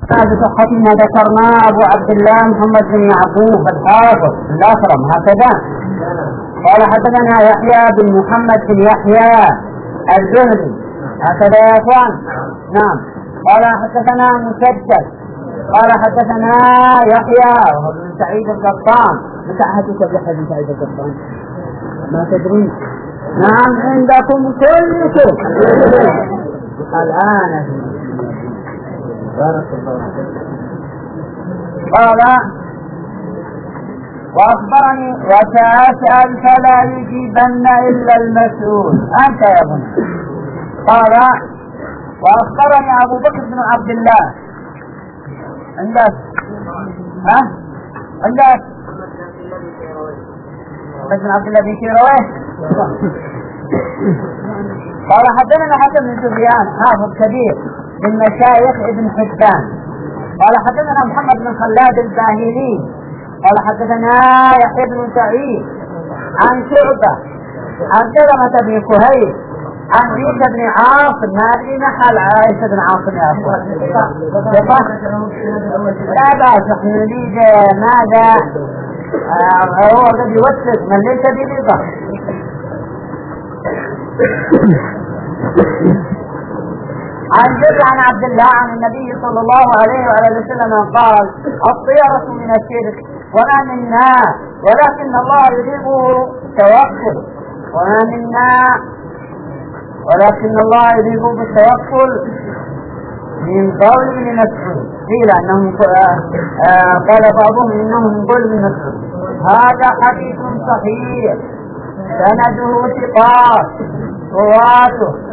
بصحة ما ذكرنا أبو عبد الله محمد بن يعقوب الحافظ الأكرم هكذا. قال حدثنا يحيى بن محمد بن يحيى الزهري هكذا يا أخوان. نعم. قال حدثنا مسدد قال حدثنا يحيى بن سعيد القطان. متى حدث يحيى بن سعيد القطان؟ ما تدرون؟ نعم عندكم كل شيء الآن. بارك الله فيك. قال وأخبرني وسأسأل فلا يجيبن إلا المسؤول أنت يا ابن. قال وأخبرني أبو بكر بن عبد الله عندك عندك بن عبد الله بن شيرويه. قال حدثنا حسن بن سفيان حافظ كبير من مشايخ ابن حبان. قال حدثنا محمد بن خلاد الباهلي قال حدثنا يحيى بن سعيد عن شعبة عن سلمة بن كهيل عن عيسى بن عاصم. ما أدري نحل عيسى بن عاصم يا أخوان. لا بأس نحن نريد ماذا هو الذي يوثق من ليس بلغة. عن جابر عن عبد الله عن النبي صلى الله عليه وآله وسلم قال الطيرة من الشرك وما منا ولكن الله يريده التوكل وما منا ولكن الله يريده بالتوكل من قول ابن مسعود. قيل انهم قال بعضهم انه من قول ابن مسعود. هذا حديث صحيح سنده ثقات رواته.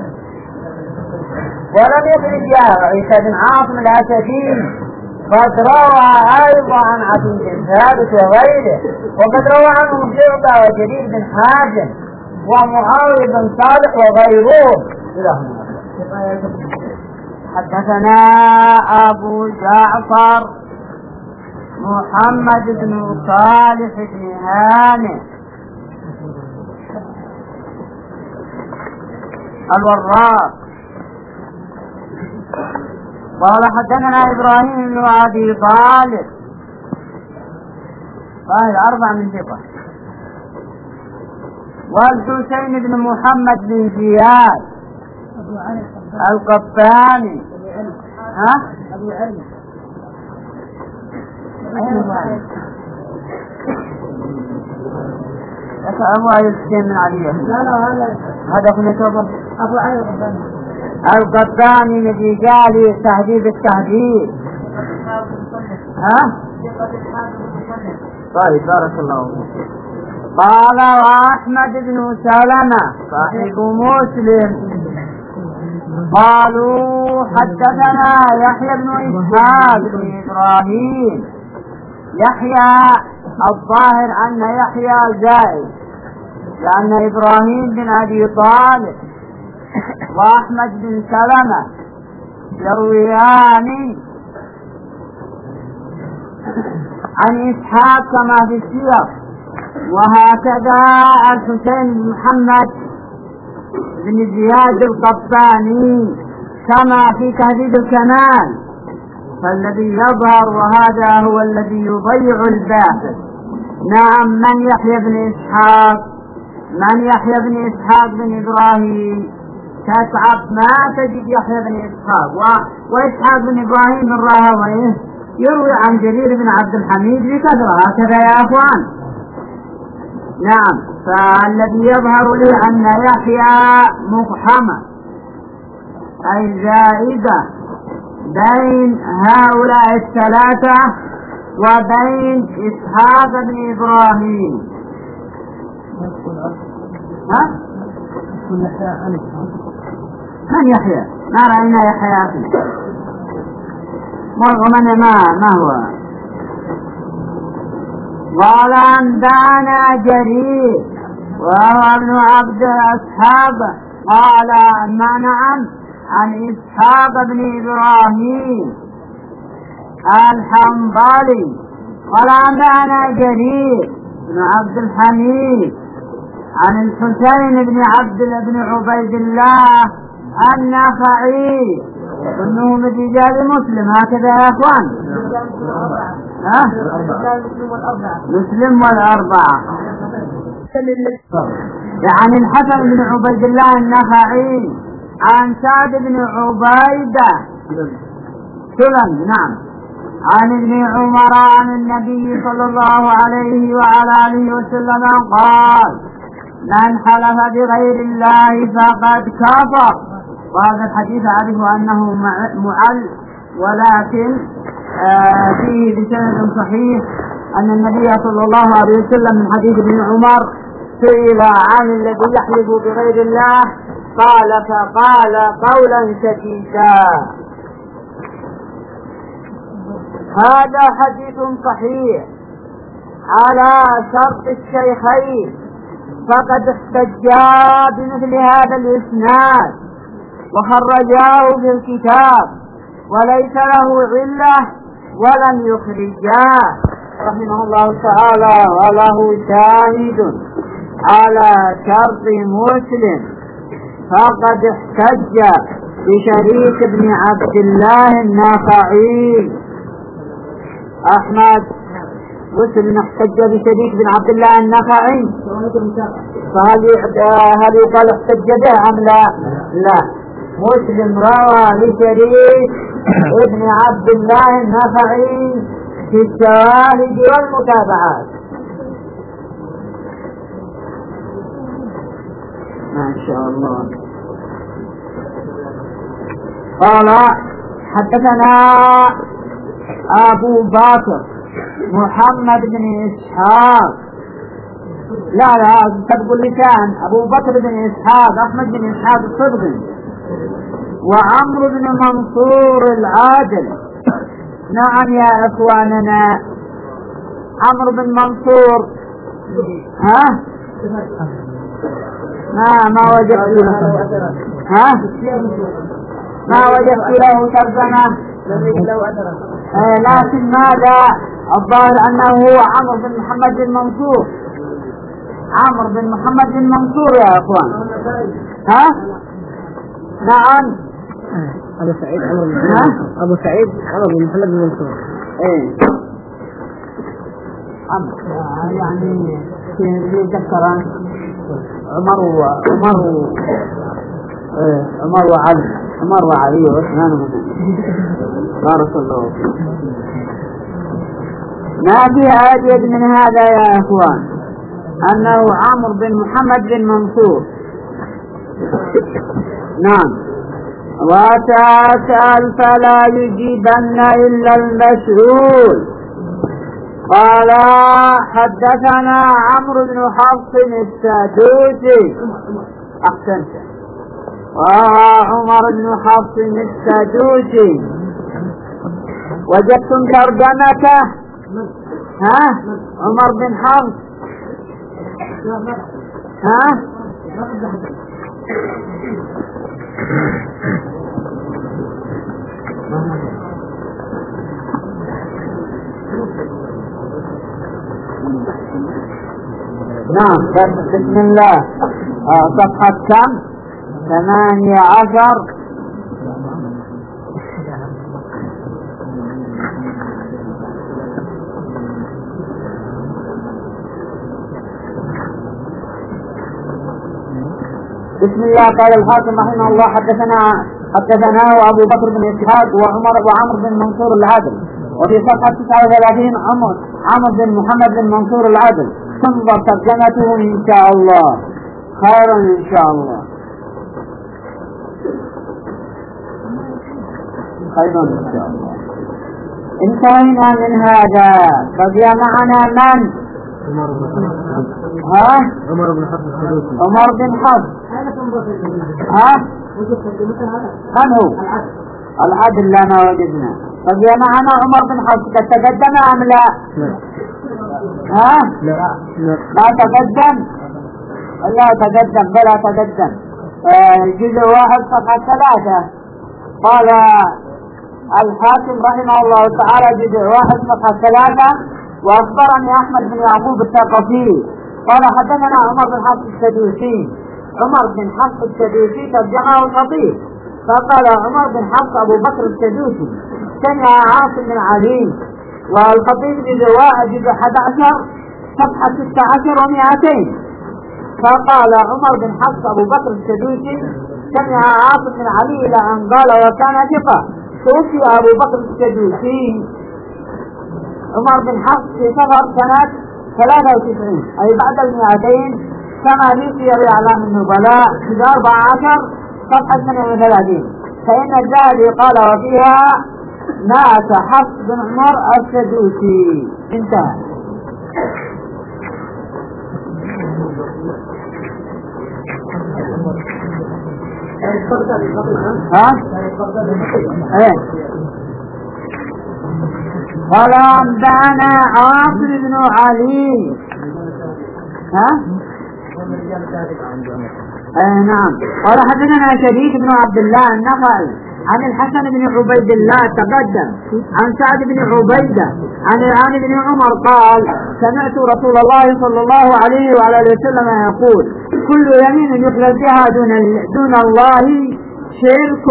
ولم يخرج يا عيسى بن عاصم الأسدي قد روى أيضا عن عبد ثابت وغيره وقد روى عنه شعبة وجرير بن حازم ومعاوية بن صالح وغيرهم. حدثنا أبو جعفر محمد بن صالح بن هانئ الوراق قال حدثنا إبراهيم بن أبي طالب قال 4 من ثقة والحسين بن محمد بن زياد القطاني أبو علي أبو علي الحسين من علي هذا في نتوبة أبو علي القطاني الذي قال تهذيب التهذيب. طيب بارك الله فيك. قال وأحمد بن سلمة صاحب مسلم قالوا حدثنا يحيى بن إسحاق بن إبراهيم. يحيى الظاهر أن يحيى زائد لأن إبراهيم بن أبي طالب وأحمد بن سلمة يرويان عن إسحاق كما في السياق. وهكذا الحسين بن محمد بن زياد القطاني كما في تهذيب الكمال. فالذي يظهر وهذا هو الذي يضيع الباحث. نعم من يحيى بن إسحاق بن إبراهيم تتعب ما تجد يحيى بن إسحاق وإسحاق بن إبراهيم بن راهويه يروي عن جرير بن عبد الحميد بكثرة. هكذا يا أخوان. نعم فالذي يظهر لي أن يحيى مفحمة أي زائدة بين هؤلاء الثلاثة وبين إسحاق بن إبراهيم. من يحيى؟ ما رأينا يحيى ومن ما هو. قال أنبأنا جرير وهو ابن عبد أصحاب قال نعم عن إسحاق بن إبراهيم الحنظلي قال أنبأنا جرير بن عبد الحميد عن الحسين بن عبد بن عبيد الله النخعي كله من رجال مسلم هكذا يا اخوان. مسلم والأربعة. يعني الحسن بن عبيد الله النخعي عن سعد بن عبيدة سلم نعم عن ابن عمر عن النبي صلى الله عليه وعلى آله وسلم قال: من حلف بغير الله فقد كفر. وهذا الحديث أعرف أنه معل، ولكن فيه بسند صحيح أن النبي صلى الله عليه وسلم من حديث ابن عمر سئل عن الذي يحلف بغير الله فقال قولا شديدا. هذا حديث صحيح على شرط الشيخين، فقد احتجا بمثل هذا الإسناد وخرجاه في الكتاب وليس له علة ولم يخرجاه رحمه الله تعالى، وله شاهد على شرط مسلم، فقد احتج بشريك بن عبد الله النخعي. أحمد مسلم احتج بشريك بن عبد الله النخعي، فهل يقال احتج به أم لا؟ لا، مسلم روى لشريك ابن عبد الله النخعي في الشواهد والمتابعات. ما شاء الله. قال: حدثنا أبو بكر محمد بن إسحاق، لا تقبل لسان، أبو بكر بن إسحاق أحمد بن إسحاق الصدغي، وعمرو بن منصور العادل. نعم يا أخواننا، عمرو بن منصور ما وجدت له ترجمة، لكن ماذا الظاهر أنه هو عمرو بن محمد بن منصور، عمرو بن محمد بن منصور يا أخوان. نعم أبو سعيد عمرو بن محمد بن منصور. يعني في ذكران عمر وعلي وعثمان بارك الله. ما في أجد من هذا يا أخوان أنه عمرو بن محمد بن منصور. نعم. وتسأل فلا يجيبن إلا المسؤول. قال: حدثنا عمرو بن حفص السدوسي. أحسنت. وعمر بن حفص السدوسي. وجدتم ترجمته؟ عمر بن حفص. نعم. بسم الله. صفحة كم؟ 18. بسم الله. قال الحاكم رحمه الله: حدثنا أبو بكر بن إسحاق وعمر بن منصور العادل. وفي صفحة 39 عمر بن محمد بن منصور العادل. تنظر ترجمته إن شاء الله، خيرا إن شاء الله، خيرا إن شاء الله. انتهينا من هذا. بقي معنا من؟ عمر بن حفص السدوسي. عمر بن حفص. من هو؟ العدل. لا، ما وجدنا. بقي معنا عمر بن حفص. قد تقدم أم لا؟ لا تقدم. لا تقدم بلا تقدم. جزء 1 صفحة 3. قال الحاكم رحمه الله تعالى جزء 1 صفحة 3: وأخبرني أحمد بن يعقوب الثقفي قال: حدثنا عمر بن حفص السدوسي. عمر بن حفص السدوسي ترجمه الخطيب، فقال عمر بن حفص أبو بكر السدوسي سمع عاصم بن علي والخطيب بزواء جزء 11 صفحة 16 و200. فقال عمر بن حفص أبو بكر السدوسي سمع عاصم بن علي إلى أن قال وكان ثقة. توفي أبو بكر السدوسي عمر بن حفص في صفر سنة 93 أي بعد 200 كما في سير أعلام النبلاء في 14 صفحة 32. فإن الذهبي قال وفيها مات حفص بن عمر السدوسي. انتهى. قال أنبأنا عاصم بن علي. نعم. قال حدثنا شريك بن عبد الله النخعي عن الحسن بن عبيد الله تقدم عن سعد بن عبيدة عن ابن عمر قال سمعت رسول الله صلى الله عليه وعلى اله وسلم يقول كل يمين يحلف بها دون الله شرك.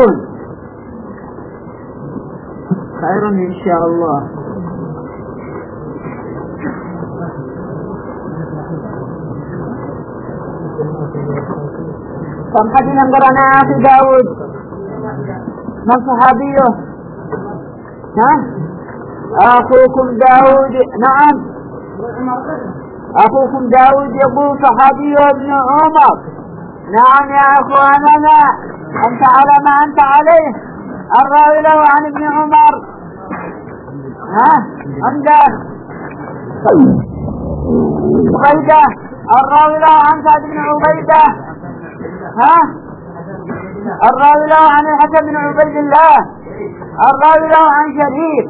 خير إن شاء الله. كم حديثا قرأنا في داود من صحابيه؟ أخوكم داود. نعم أخوكم داود يقول صحابيه ابن عمر. نعم يا أخواننا أنت على ما أنت عليه. الراوي له عن ابن عمر عمده عبيدة. الراوي له عن سعد بن عبيدة. الراوي له عن الحسن بن عبيد الله. الراوي له عن شريك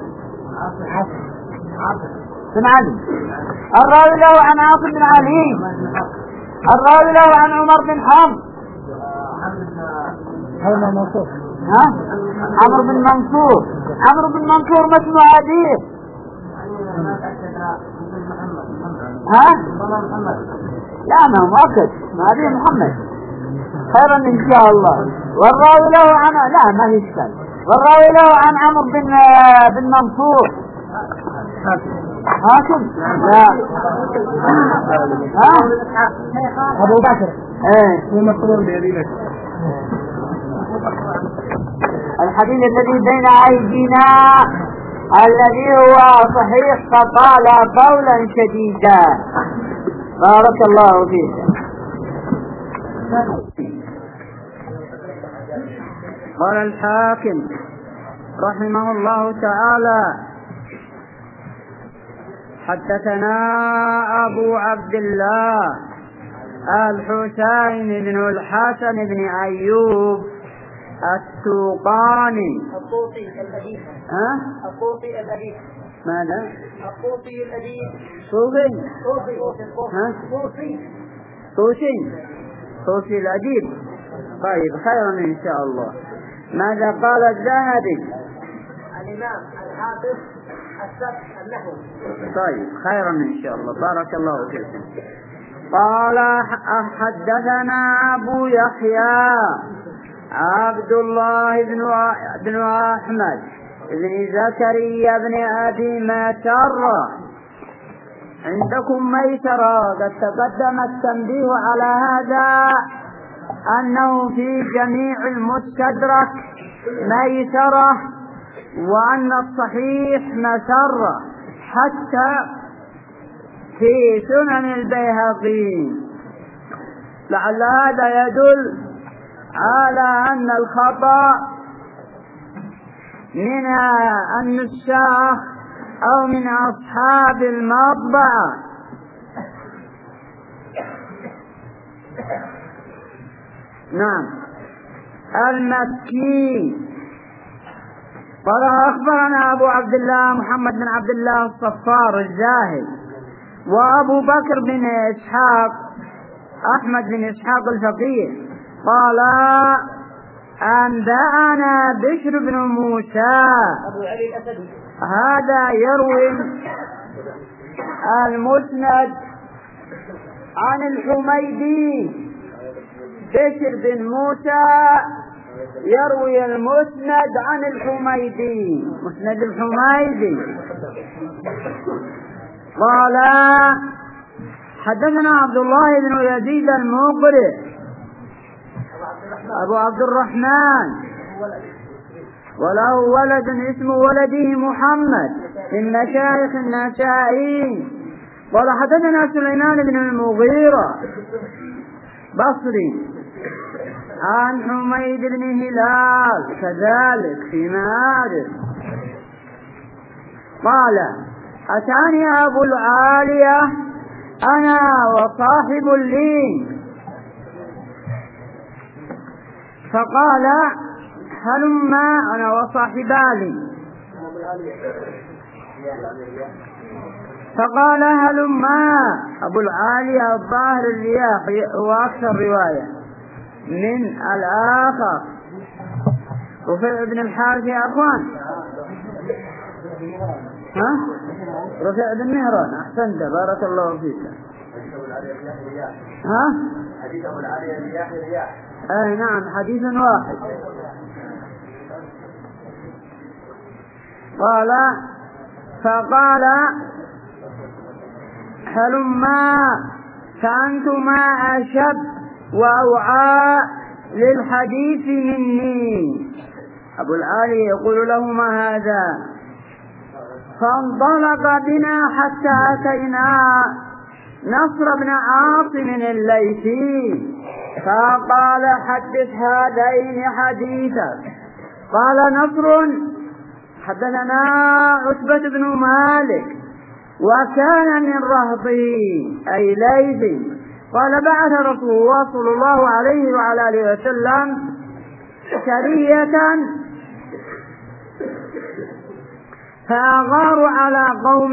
بن علي. الراوي له عن عاصم بن علي. الراوي له عن عمر بن حفص. عمرو بن منصور. عمرو بن منصور ما اسمه حديث. لا ما مؤكد ما هذه محمد. خيرا إن شاء الله. والراوي له عن لا ما يشكل. والراوي له عن عمرو بن منصور حاكم. لا أبو بكر. الحديث الذي بين أيدينا الذي هو صحيح فقال قولا شديدا. بارك الله فيك. قال الحاكم رحمه الله تعالى حدثنا أبو عبد الله الحسين بن الحسن بن أيوب السوقاني. الطوسي الأديب. الطوسي الأديب. ماذا؟ الطوسي الأديب. صوفي. طوسي الأديب. طيب خيرا إن شاء الله. ماذا قال الذهبي؟ الإمام الحافظ السبع النحو. طيب خيرا إن شاء الله. بارك الله فيكم. قال حدثنا أبو يحيى عبد الله بن أحمد بن زكريا بن أبي ميسرة. عندكم ميسرة قد تقدم التنبيه على هذا أنه في جميع المستدرك ميسرة وأن الصحيح مسرة حتى في سنن البيهقي. لعل هذا يدل على أن الخطأ من النساخ أو من أصحاب المطبعة. نعم. المكي. قال أخبرنا أبو عبد الله محمد بن عبد الله الصفار الزاهد وأبو بكر بن إسحاق أحمد بن إسحاق الفقيه قال أنبأنا بشر بن موسى. هذا يروي المسند عن الحميدي بشر بن موسى يروي المسند عن الحميدي، مسند الحميدي. قال حدثنا عبد الله بن يزيد المقرئ أبو عبد الرحمن، وله ولد اسم ولده محمد من مشايخ النسائي. قال حدثنا سليمان بن المغيرة بصري عن حميد بن هلال كذلك في معارف. قال أتاني أبو العالية أنا وصاحب لي فقال هلما، أنا وصاحبالي، فقال هلما. أبو العالية الظاهر الرياح وأكثر رواية من الآخر. رفيع بن الحارث يا أخوان، ها؟ رفيع بن مهران، أحسنت بارك الله فيك. ها؟ حديث أبو العالية رياح. أي نعم، حديث واحد. فقال هلما فأنتما أشب وأوعى للحديث مني. أبو العالي يقول لهما هذا. فانطلق بنا حتى أتينا نصر بن عاصم الليثي فقال حدث هذين حديثا. قال نصر حدثنا عتبة بن مالك وكان من رهطه أي ليثي. قال بعث رسول الله صلى الله عليه وعلى آله وسلم سرية فأغاروا على قوم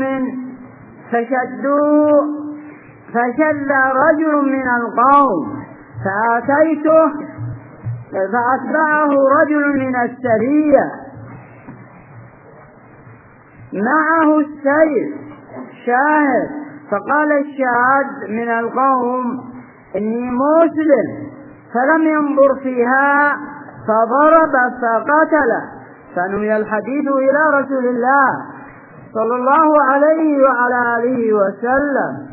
فشد رجل من القوم فأتيته فأتبعه رجل من السرية معه السيف شاهد. فقال الشاهد من القوم إني مسلم، فلم ينظر فيها فضرب فقتله. فنوي الحديث إلى رسول الله صلى الله عليه وعلى آله وسلم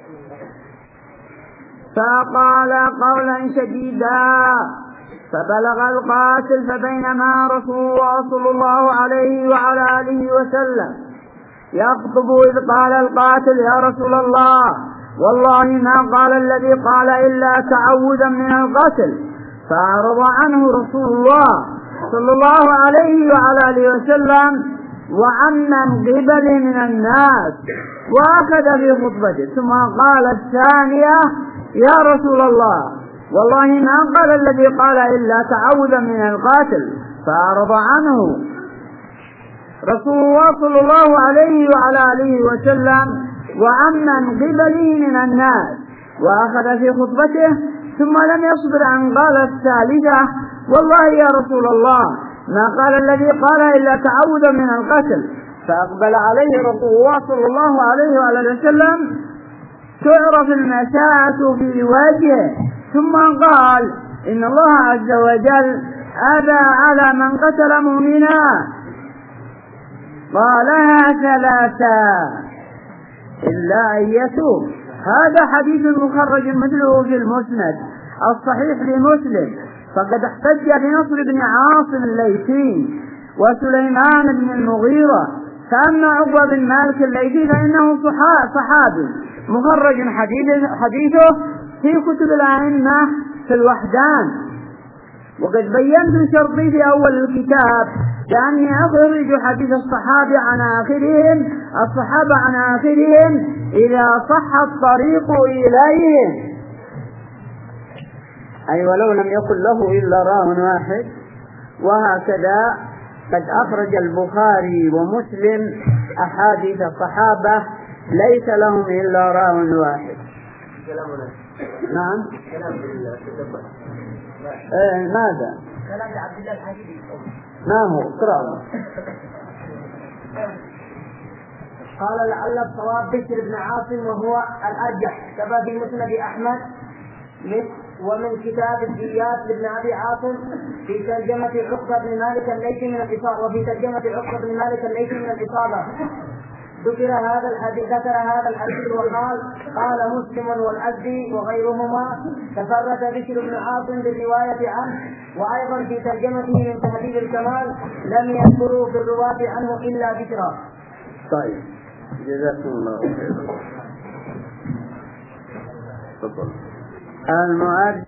فقال قولا شديدا فبلغ القاتل. فبينما رسول الله صلى الله عليه وعلى آله وسلم يخطب إذ قال القاتل يا رسول الله والله ما قال الذي قال إلا تعوذا من القتل. فأعرض عنه رسول الله صلى الله عليه وعلى آله وسلم وعمن قبله من الناس وأخذ في خطبته. ثم قال الثانية يا رسول الله والله ما قال الذي قال إلا تعوذا من القاتل. فأعرض عنه رسول الله صلى الله عليه وعلى آله وسلم وعمن قبله من الناس وأخذ في خطبته. ثم لم يصبر أن قال الثالثة والله يا رسول الله ما قال الذي قال إلا تعوذا من القتل. فأقبل عليه رسول الله صلى الله عليه وعلى وسلم تعرف المساءة في وجهه. ثم قال إن الله عز وجل أبى على من قتل مؤمنا قالها ثلاثا إلا أن يتوب. هذا حديث مخرج مثله في المسند الصحيح لمسلم. فقد احتج بنصر بن عاصم الليثي وسليمان بن المغيرة. فأما عقبة بن مالك الليثي فإنه صحابي مخرج حديثه في كتب الأئمة في الوحدان. وقد بينت شرطي في أول الكتاب لأني أخرج حديث الصحابة عن آخرهم إذا صح الطريق إليهم، أي ولو لم يكن له إلا راو واحد. وهكذا قد أخرج البخاري ومسلم أحاديث الصحابة ليس لهم إلا راو واحد. نعم. ماذا؟ كلام عبد الله الحديدي. ما هو؟ اقرأ. قال لعل الصواب بشر بن عاصم وهو الأرجح كما في مسند أحمد ومن كتاب الديات لابن أبي عاصم في ترجمة عقبة بن مالك الليثي من الإصابة، وفي ترجمة عقبة بن مالك الليثي من الإصابة ذكر هذا الحديث وقال قال مسلم والأزدي وغيرهما تفرد بشر بن عاصم بالرواية عنه، وأيضا في ترجمته من تهذيب الكمال لم يذكروا في الرواة عنه إلا بشرا. طيب جزاكم الله خيرا. تفضل. المؤرخ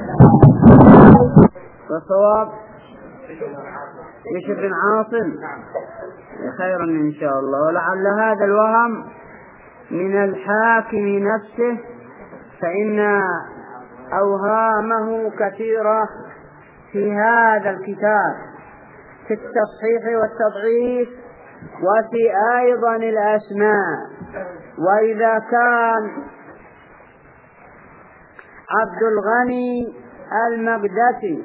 والصواب بشر بن عاصم خيرا إن شاء الله. ولعل هذا الوهم من الحاكم نفسه، فإن أوهامه كثيرة في هذا الكتاب في التصحيح والتضعيف وفي أيضا الأسماء. وإذا كان عبد الغني المقدسي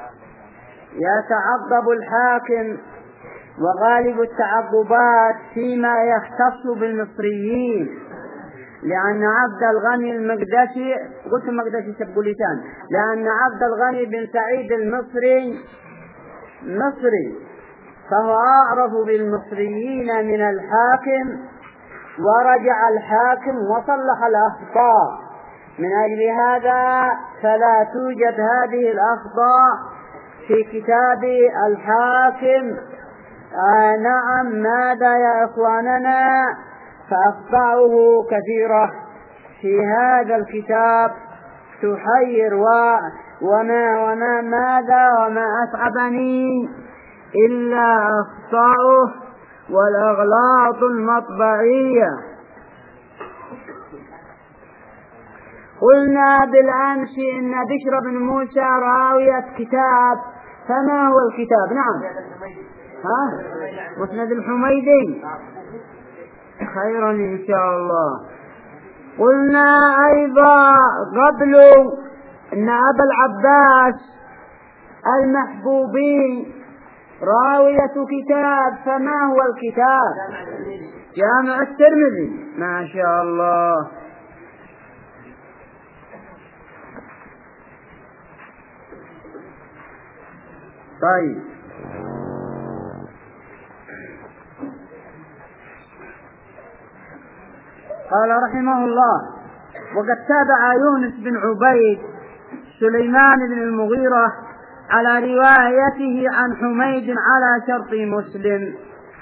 يتعقب الحاكم وغالب التعقبات فيما يختص بالمصريين، لأن عبد الغني المقدسي قلت المقدسي سبقوا لسان، لأن عبد الغني بن سعيد المصري مصري، فهو أعرف بالمصريين من الحاكم، ورجع الحاكم وصلح الأخطاء. من أجل هذا فلا توجد هذه الأخطاء في كتاب الحاكم. نعم، ماذا يا إخواننا؟ فأخطاؤه كثيرة في هذا الكتاب تحير وما أصعبني إلا أخطاؤه والأغلاط المطبعية. قلنا بالأمس إن بشر بن موسى راوية كتاب، فما هو الكتاب؟ نعم، مسند الحميدي. خيرا إن شاء الله. قلنا أيضا قبل إن أبا العباس المحبوبي راوية كتاب، فما هو الكتاب؟ جامع الترمذي. ما شاء الله. طيب، قال رحمه الله: وقد تابع يونس بن عبيد سليمان بن المغيرة على روايته عن حميد على شرط مسلم.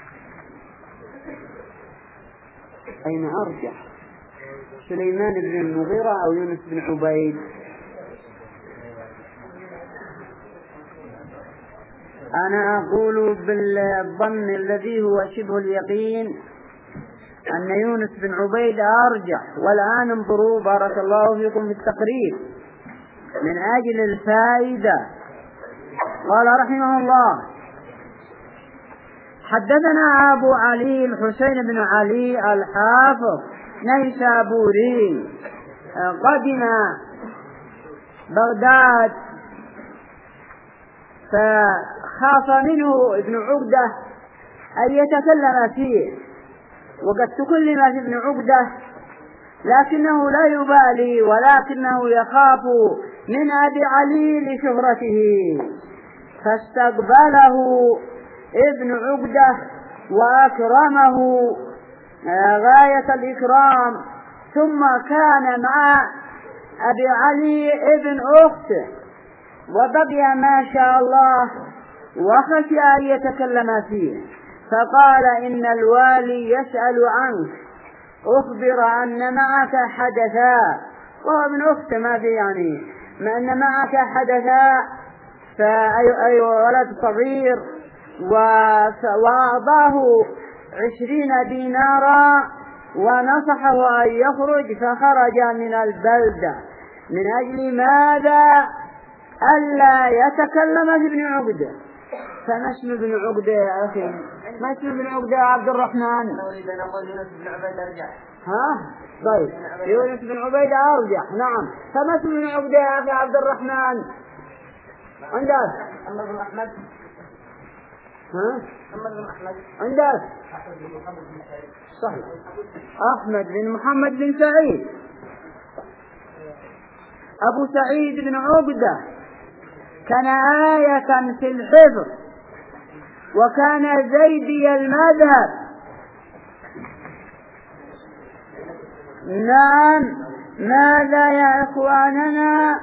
أين أرجح، سليمان بن المغيرة أو يونس بن عبيد؟ أنا أقول بالظن الذي هو شبه اليقين أن يونس بن عبيد أرجح. والآن انظروا بارك الله فيكم في التقريب من أجل الفائدة. قال رحمه الله: حدثنا أبو علي الحسين بن علي الحافظ نيسابوري قدم بغداد، فخاف منه ابن عقدة أن يتكلم فيه، وقد تكلم في ابن عقدة لكنه لا يبالي، ولكنه يخاف من أبي علي لشهرته، فاستقبله ابن عقدة وأكرمه غاية الإكرام، ثم كان مع أبي علي ابن أخته، وبقي ما شاء الله وخشي أن يتكلم فيه، فقال: إن الوالي يسأل عنك، أخبر أن معك حدثا، وهو ابن أخته ما في يعني ما أن معك حدثا، فأي ولد صغير، وأعطاه 20 دينارا ونصحه أن يخرج، فخرج من البلدة. من أجل ماذا؟ ألا يتكلم في ابن عقدة. فما اسم ابن عقدة يا أخي؟ ما اسم ابن عقدة يا عبد الرحمن؟ طيب، يونس بن عبيد أرجح. نعم، فما اسم ابن عقدة يا أخي عبد الرحمن؟ عندك محمد بن أحمد. محمد بن أحمد عندك؟ صحيح، أحمد بن محمد بن سعيد. أبو سعيد بن عقدة كان آية في الحفظ وكان زيدي المذهب. نعم. ماذا يا إخواننا؟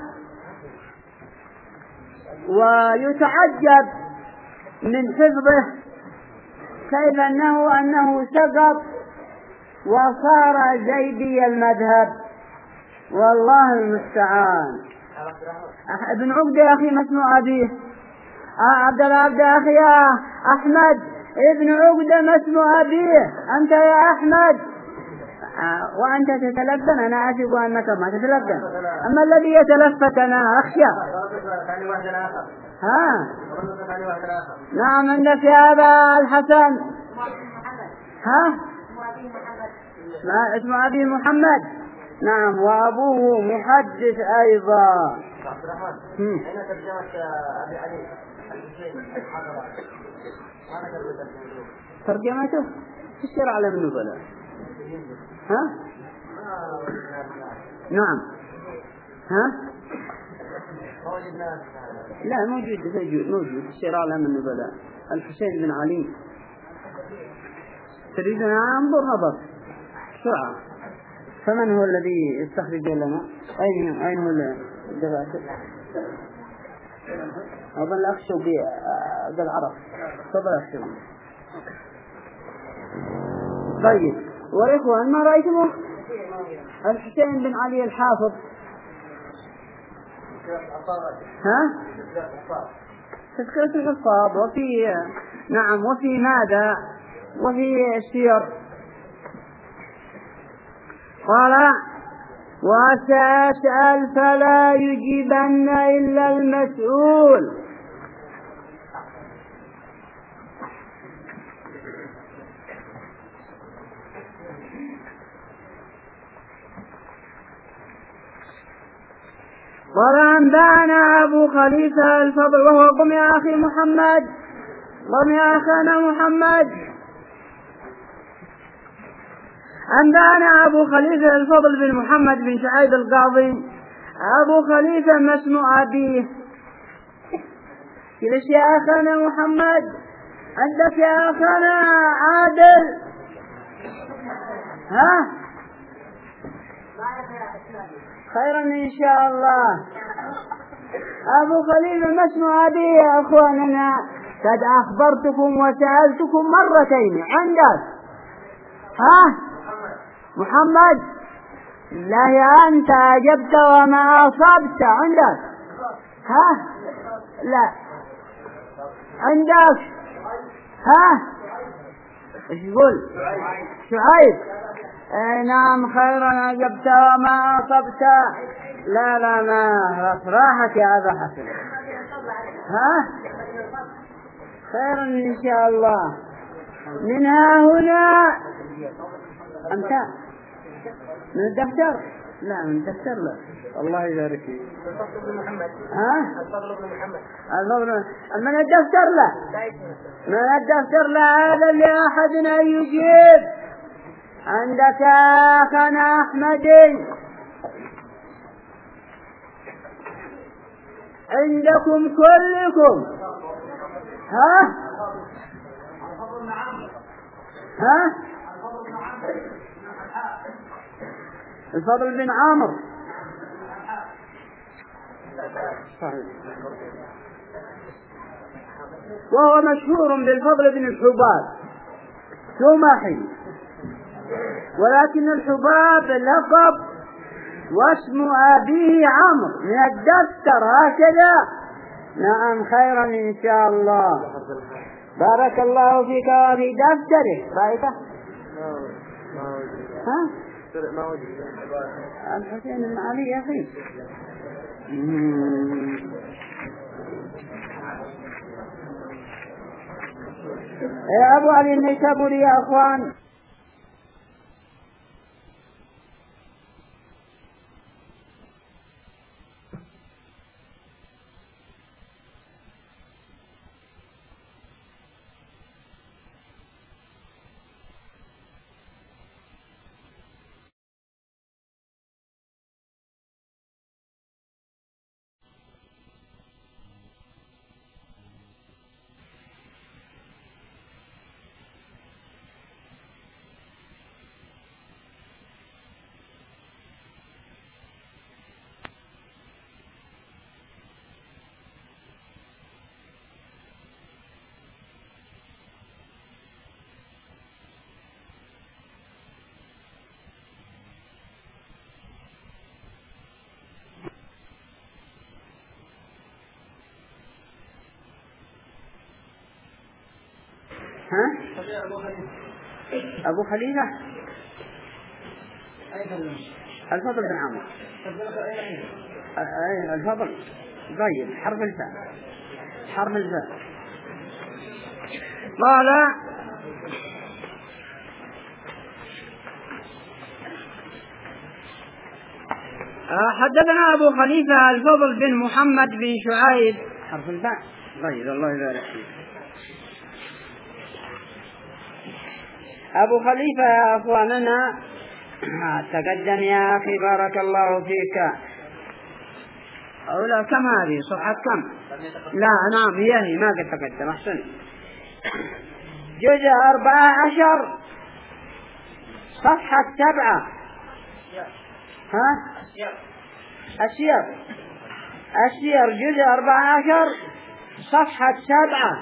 ويتعجب من حفظه كيف أنه سقط وصار زيدي المذهب، والله المستعان. ابن عقدة يا أخي ما اسم أبيه؟ عبد الله أخي يا أحمد، ابن عقدة ما اسم أبيه؟ أنت يا أحمد وأنت تتلبن، أنا أثق أنك ما تتلبن، أما الذي يتلفت أنا أخشى. ها نعم عندك يا أبا الحسن. ها اسم أبي محمد. نعم وأبوه محدث أيضا. أين ترجمة أبي علي ترجمته في السير على ابن نبلاء. ها نعم. ها لا موجود في السير على ابن نبلاء. الحسين بن علي. تريد أن ننظر بسرعة. فمن هو الذي يستخرج لنا؟ أين هو الدراسة؟ أظن أخشوا بالعرب. تفضل أخشوا. طيب والإخوان ما رأيتموه؟ الحسين بن علي الحافظ. ها؟ تذكرة الحفاظ وفي نعم وفي ماذا وفي السير. قال وسأسأل فلا يجيبن إلا المسؤول. قال أنبأنا أبو خليفة الفضل وهو قم يا أخي محمد، قم يا أخانا محمد. أنبأنا أبو خليفة الفضل بن محمد بن شعيب القاضي. أبو خليفة ما اسم أبيه؟ كلش يا أخانا محمد. عندك يا أخانا عادل. ها خيرا إن شاء الله. أبو خليفة ما اسم أبيه يا أخواننا؟ قد أخبرتكم وسألتكم مرتين. عندك ها محمد؟ لا أنت أجبت وما أصبت. عندك ها لا عندك ها ايش يقول؟ شعيب. نعم خيرا أجبت وما أصبت. لا ما راحت يا أبا حسن. ها خيرا إن شاء الله. منها هنا أنت من الدفتر؟ لا من الدفتر لا. الله يبارك فيك. ها الفضل بن محمد. من الدفتر لا. من الدفتر لا. هذا لأحد أن يجيب. عندك أخنا أحمد. عندكم كلكم. ها الفضل بن عامر. صحيح. وهو مشهور بالفضل بن الحباب جمحي، ولكن الحباب لقب واسم أبيه عمرو من الدفتر هكذا. نعم خيرا إن شاء الله. بارك الله فيك وفي دفتره. رأيته؟ ها؟ الحسين بن علي يا أخي. يا أبو علي النيسابوري يا أخوان. ها؟ أبو خليفة الفضل بن عمرو. الفضل طيب حرف الفاء. قال حدثنا أبو خليفة الفضل بن محمد بن شعيب حرف الفاء. طيب الله يبارك فيك. أبو خليفة يا أخواننا تقدم يا أخي بارك الله فيك. أو لا كم هذه صفحة كم؟ لا نعم هي ما قد تقدم. أحسن. جزء 14 صفحة 7. ها؟ السير جزء 14 صفحة 7.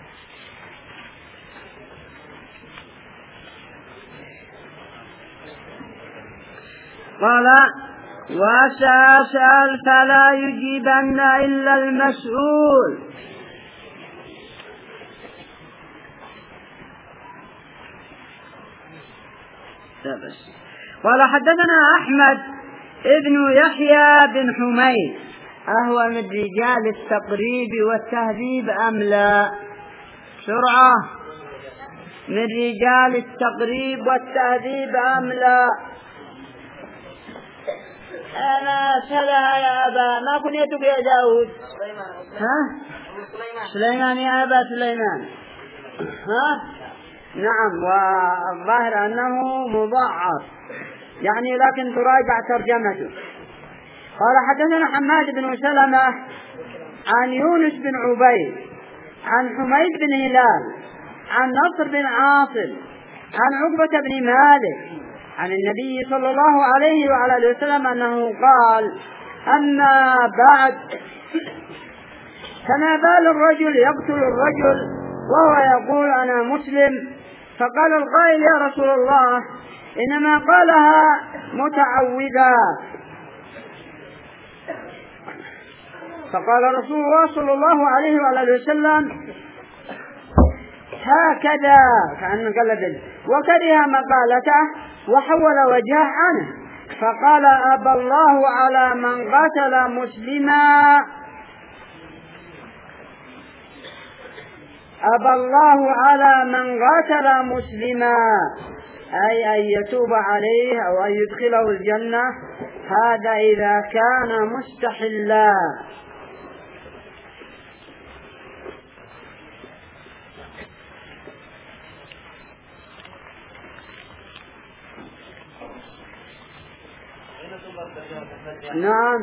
قال وسأسأل فلا يجيبن إلا المسؤول. قال حدثنا أحمد ابن يحيى بن حميد أهو من رجال التقريب والتهذيب أم لا؟ سرعة. من رجال التقريب والتهذيب أم لا؟ أنا سلا يا أبا ما كنيتك يا داود؟ ها؟ سليمان يا أبا سليمان. ها؟ نعم والظاهر أنه مضاعف يعني لكن تراجع ترجمته. قال حدثنا حماد بن سلمة عن يونس بن عبيد عن حميد بن هلال عن نصر بن عاصم عن عقبة بن مالك عن النبي صلى الله عليه وعلى آله وسلم أنه قال أما بعد فما بال الرجل يقتل الرجل وهو يقول أنا مسلم. فقال القائل يا رسول الله إنما قالها متعوذا. فقال رسول الله صلى الله عليه وعلى آله وسلم هكذا كأنه قال وكره مقالته وحول وجهه عنه فقال أبى الله على من قتل مسلما أبى الله على من قتل مسلما أي أن يتوب عليه أو أن يدخله الجنة. هذا إذا كان مستحلا. نعم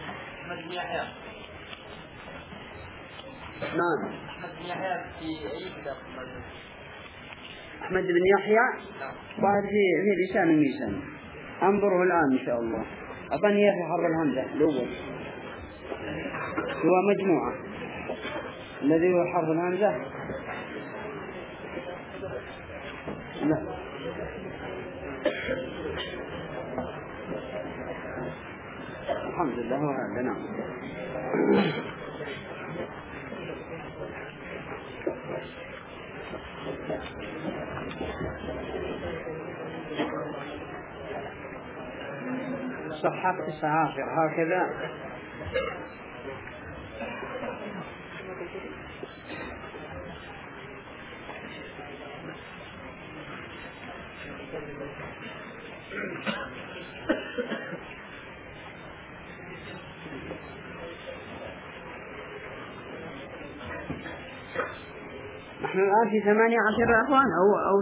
نعم أحمد بن يحيى بعد في لسان الميزان انظره الآن إن شاء الله. أظني في حرف الهمزة الأول هو مجموعة الذي هو حرف الهمزة. لا الحمد لله هو هذا. نعم صحة 19 هكذا. نحن الآن في 18 أخوان أو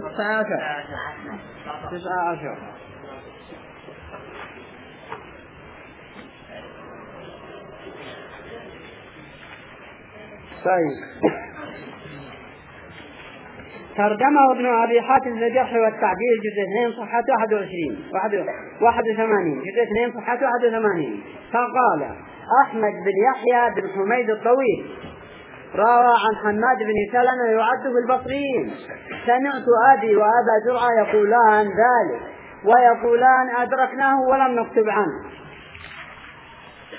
19. طيب ترجمه ابن أبي حاتم في الجرح والتعديل جزء 2 صفحة 81 جزء 2 صفحة 81. فقال أحمد بن يحيى بن حميد الطويل روى عن حماد بن سلمة يعد في البصريين سمعت أبي وأبا زرعة يقولان ذلك ويقولان أدركناه ولم نكتب عنه.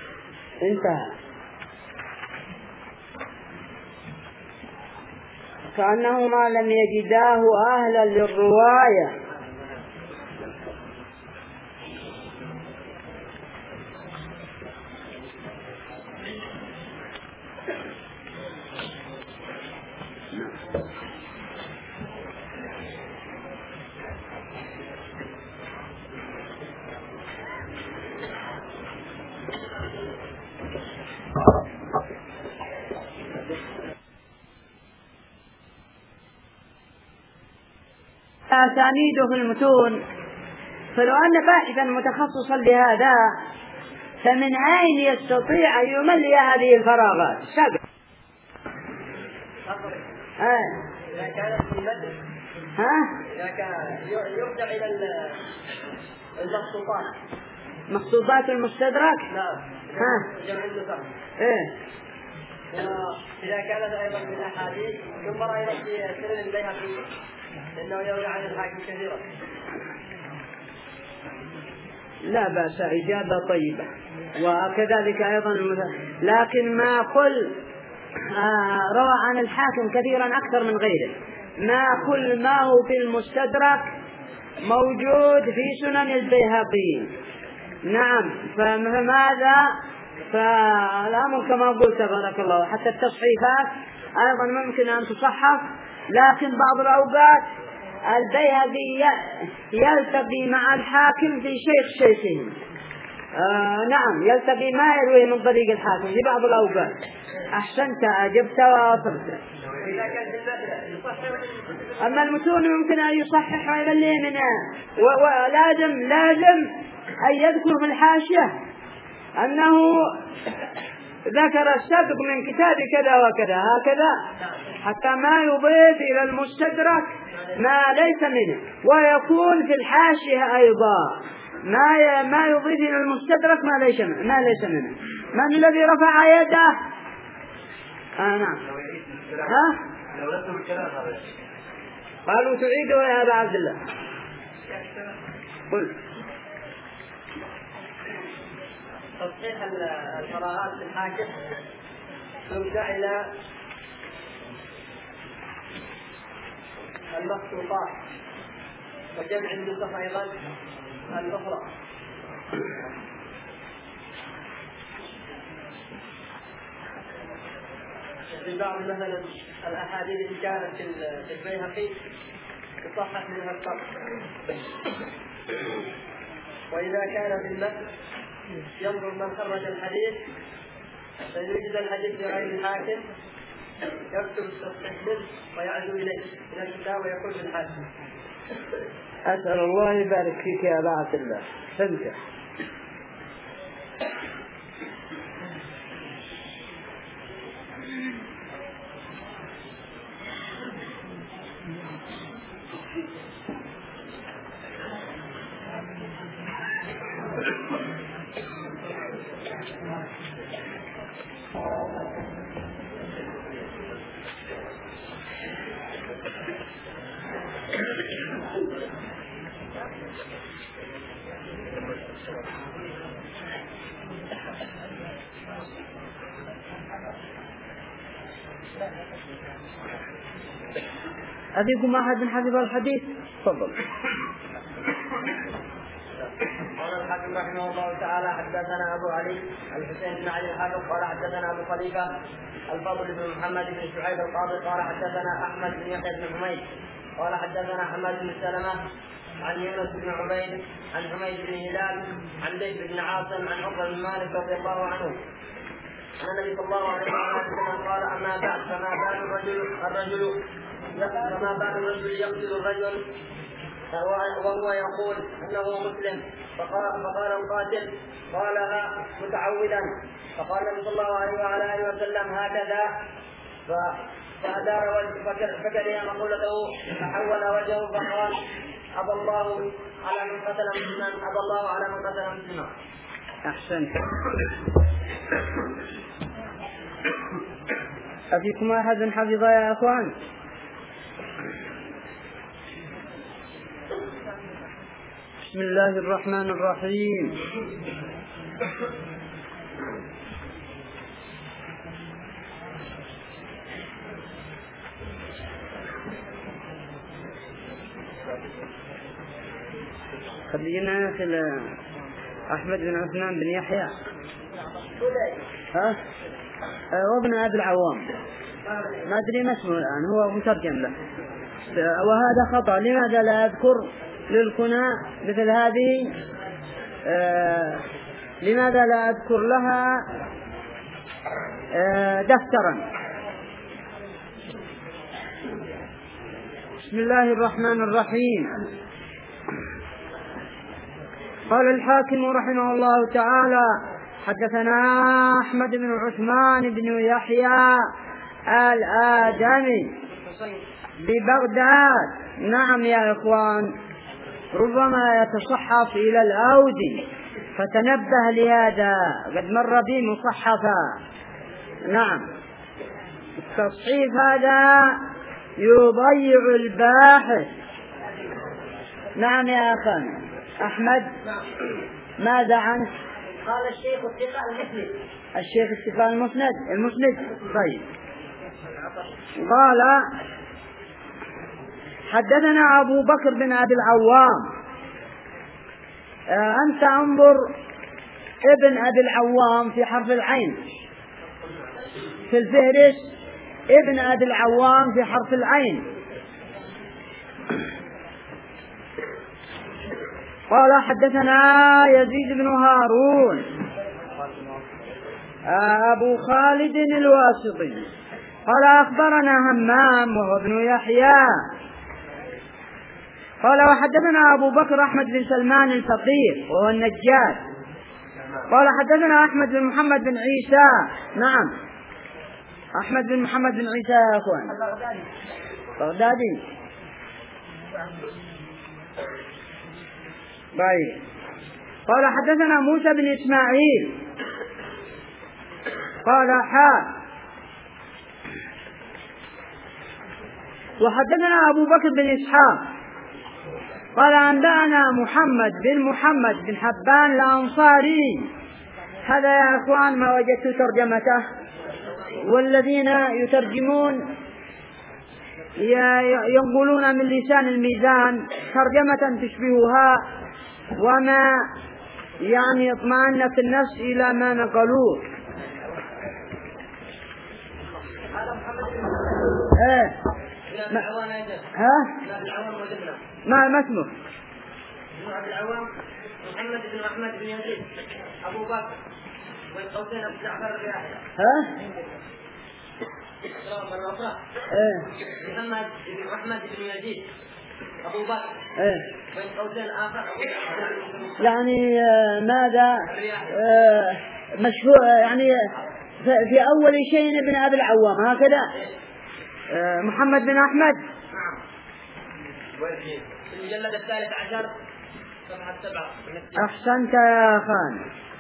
انتهى. كأنهما لم يجداه أهلا للرواية. أسانيده في المتون، فلو أن باحثا متخصصا بهذا فمن أين يستطيع أن يملي هذه الفراغات؟ سبب إذا كانت في مدر إذا كان يرجع إلى المخطوطات، مخطوطات المستدرك. نعم. جمع النسخ. إذا كانت أيضا من الأحاديث ثم أيضا في سنن البيهقي لأنه يروي عن الحاكم كثيرا. لا بأس، إجابة طيبة. وكذلك أيضا لكن ما كل روى عن الحاكم كثيرا أكثر من غيره، ما كل ما هو في المستدرك موجود في سنن البيهقي. نعم، فماذا فالأمر كما قلت بارك الله، حتى التصحيفات أيضا ممكن أن تصحف، لكن بعض الأوقات البيهقي يلتقي مع الحاكم في شيخه. نعم، يلتقي ما يروي من طريق الحاكم في بعض الأوقات. أحسنت، أجبت وأصبت. أما المتون ممكن أن يصحح ويبليه منها، ولازم أن يذكر في الحاشية أنه ذكر السبق من كتاب كذا وكذا هكذا، حتى ما يضيف إلى المستدرك ما ليس منه، ويكون في الحاشية أيضا ما يضيف إلى المستدرك ما ليس منه. من الذي رفع يده؟ نعم. قالوا تعيده يا أبا عبد الله. قل. تصحيح الفراغات في الحاكم يرجع إلى المخطوطات وجمع النسخ أيضا الأخرى. في بعض مثلا الأحاديث اللي كانت في البيهقي تصحح منها الطرف، وإذا كان في المتن ينظر من خرج الحديث فيوجد الحديث بغير الحاكم يكتب التصحيح منه ويعزو إليه إلى الكتاب ويقول بالحاكم. أسأل الله يبارك فيك يا أبا عبد الله. فهمت. أبيكم أحد حفظ الحديث؟ تفضل. قال الحاكم رحمه الله تعالى حدثنا أبو علي الحسين بن علي الحافظ قال حدثنا أبو خليفة الفضل بن محمد بن شعيب القاضي قال حدثنا أحمد بن يحيى بن حميد قال حدثنا حماد بن سلمة عن يونس بن عبيد عن حميد بن هلال عن زيد بن عاصم عن عقبة بن مالك رضي الله عنه أن النبي صلى الله عليه وسلم قال أما بعد فما بال الرجل يقتل الرجل وهو يقول انه مسلم، فقال القاتل قالها متعودا، فقال النبي صلى الله عليه وعلى اله وسلم هكذا، فادار وجهه فكره مقولته فحول وجهه فقال ابى الله على من قتل مسلما، ابى الله على من قتل مسلما. احسنت. أفيكم أحد حفظ يا أخوان؟ بسم الله الرحمن الرحيم. خلينا في أحمد بن عثمان بن يحيى وابن أبي العوام، ما أدري ما اسمه الآن، هو مترجم له، وهذا خطأ. لماذا لا أذكر للكنى مثل هذه؟ لماذا لا أذكر لها دفترا؟ بسم الله الرحمن الرحيم. قال الحاكم رحمه الله تعالى: حدثنا أحمد بن عثمان بن يحيى الآدمي ببغداد. نعم يا إخوان، ربما يتصحف إلى الأودي، فتنبه لهذا، قد مر بي مصحفا. نعم، التصحيف هذا يضيع الباحث. نعم يا أخي أحمد، ماذا عنه؟ قال الشيخ الثقة المسند. الشيخ الثقة المسند. طيب، قال: حدثنا أبو بكر بن أبي العوام. أنت انظر ابن أبي العوام في حرف العين في الفهرس، ابن أبي العوام في حرف العين. قال: حدثنا يزيد بن هارون أبو خالد الواسطي قال: أخبرنا همام وهو ابن يحيى قال: وحدثنا أبو بكر أحمد بن سلمان الفقيه وهو النجاد قال: حدثنا أحمد بن محمد بن عيسى. نعم، أحمد بن محمد بن عيسى يا أخوان، بغدادي. طيب، قال: حدثنا موسى بن إسماعيل قال: وحدثنا أبو بكر بن إسحاق قال: أنبأنا محمد بن حبان الأنصاري. هذا يا أخوان ما وجدت ترجمته، والذين يترجمون ينقلون من لسان الميزان ترجمة تشبهها، وما يعني اطمأن في النفس إلى ما نقلوه. ما اسمه؟ عبد العوام محمد بن أحمد بن يزيد أبو بكر وين قوسين أبو جعفر الرياحي. محمد بن أحمد بن يزيد أبو بكر وين قوسين آخر يعني ماذا مشهور، يعني في أول شيء ابن أبي العوام هكذا. محمد بن أحمد. المجلد 13 صفحة 7. أحسنت يا خان،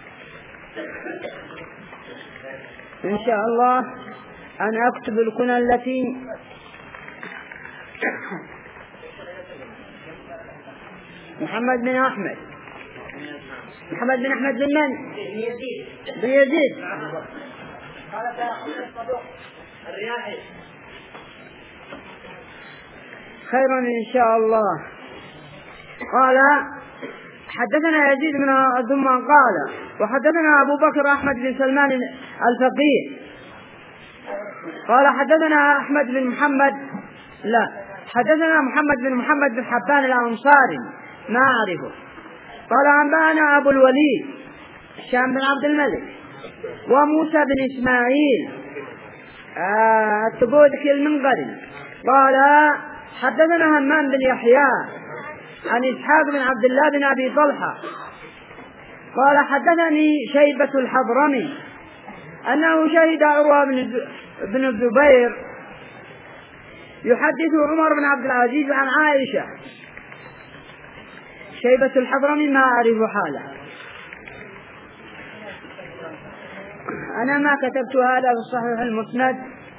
إن شاء الله أن أكتب الكنى التي محمد بن أحمد بن من؟ بن يزيد. قال الصدوق الرياحي. خيرا إن شاء الله. قال: حدثنا يزيد بن ثم قال: وحدثنا أبو بكر أحمد بن سلمان الفقيه قال: حدثنا أحمد بن محمد حدثنا محمد بن حبان الأنصاري، ما أعرفه. قال: أنبأنا أبو الوليد هشام بن عبد الملك وموسى بن إسماعيل التبوذكي المنقري قال: حدثنا همام بن يحيى عن إسحاق بن عبد الله بن أبي طلحة قال: حدثني شيبة الحضرمي أنه شهد عروة بن الزبير يحدث عمر بن عبد العزيز عن عائشة. شيبة الحضرمي ما أعرف حاله، أنا ما كتبت هذا في الصحيح المسند،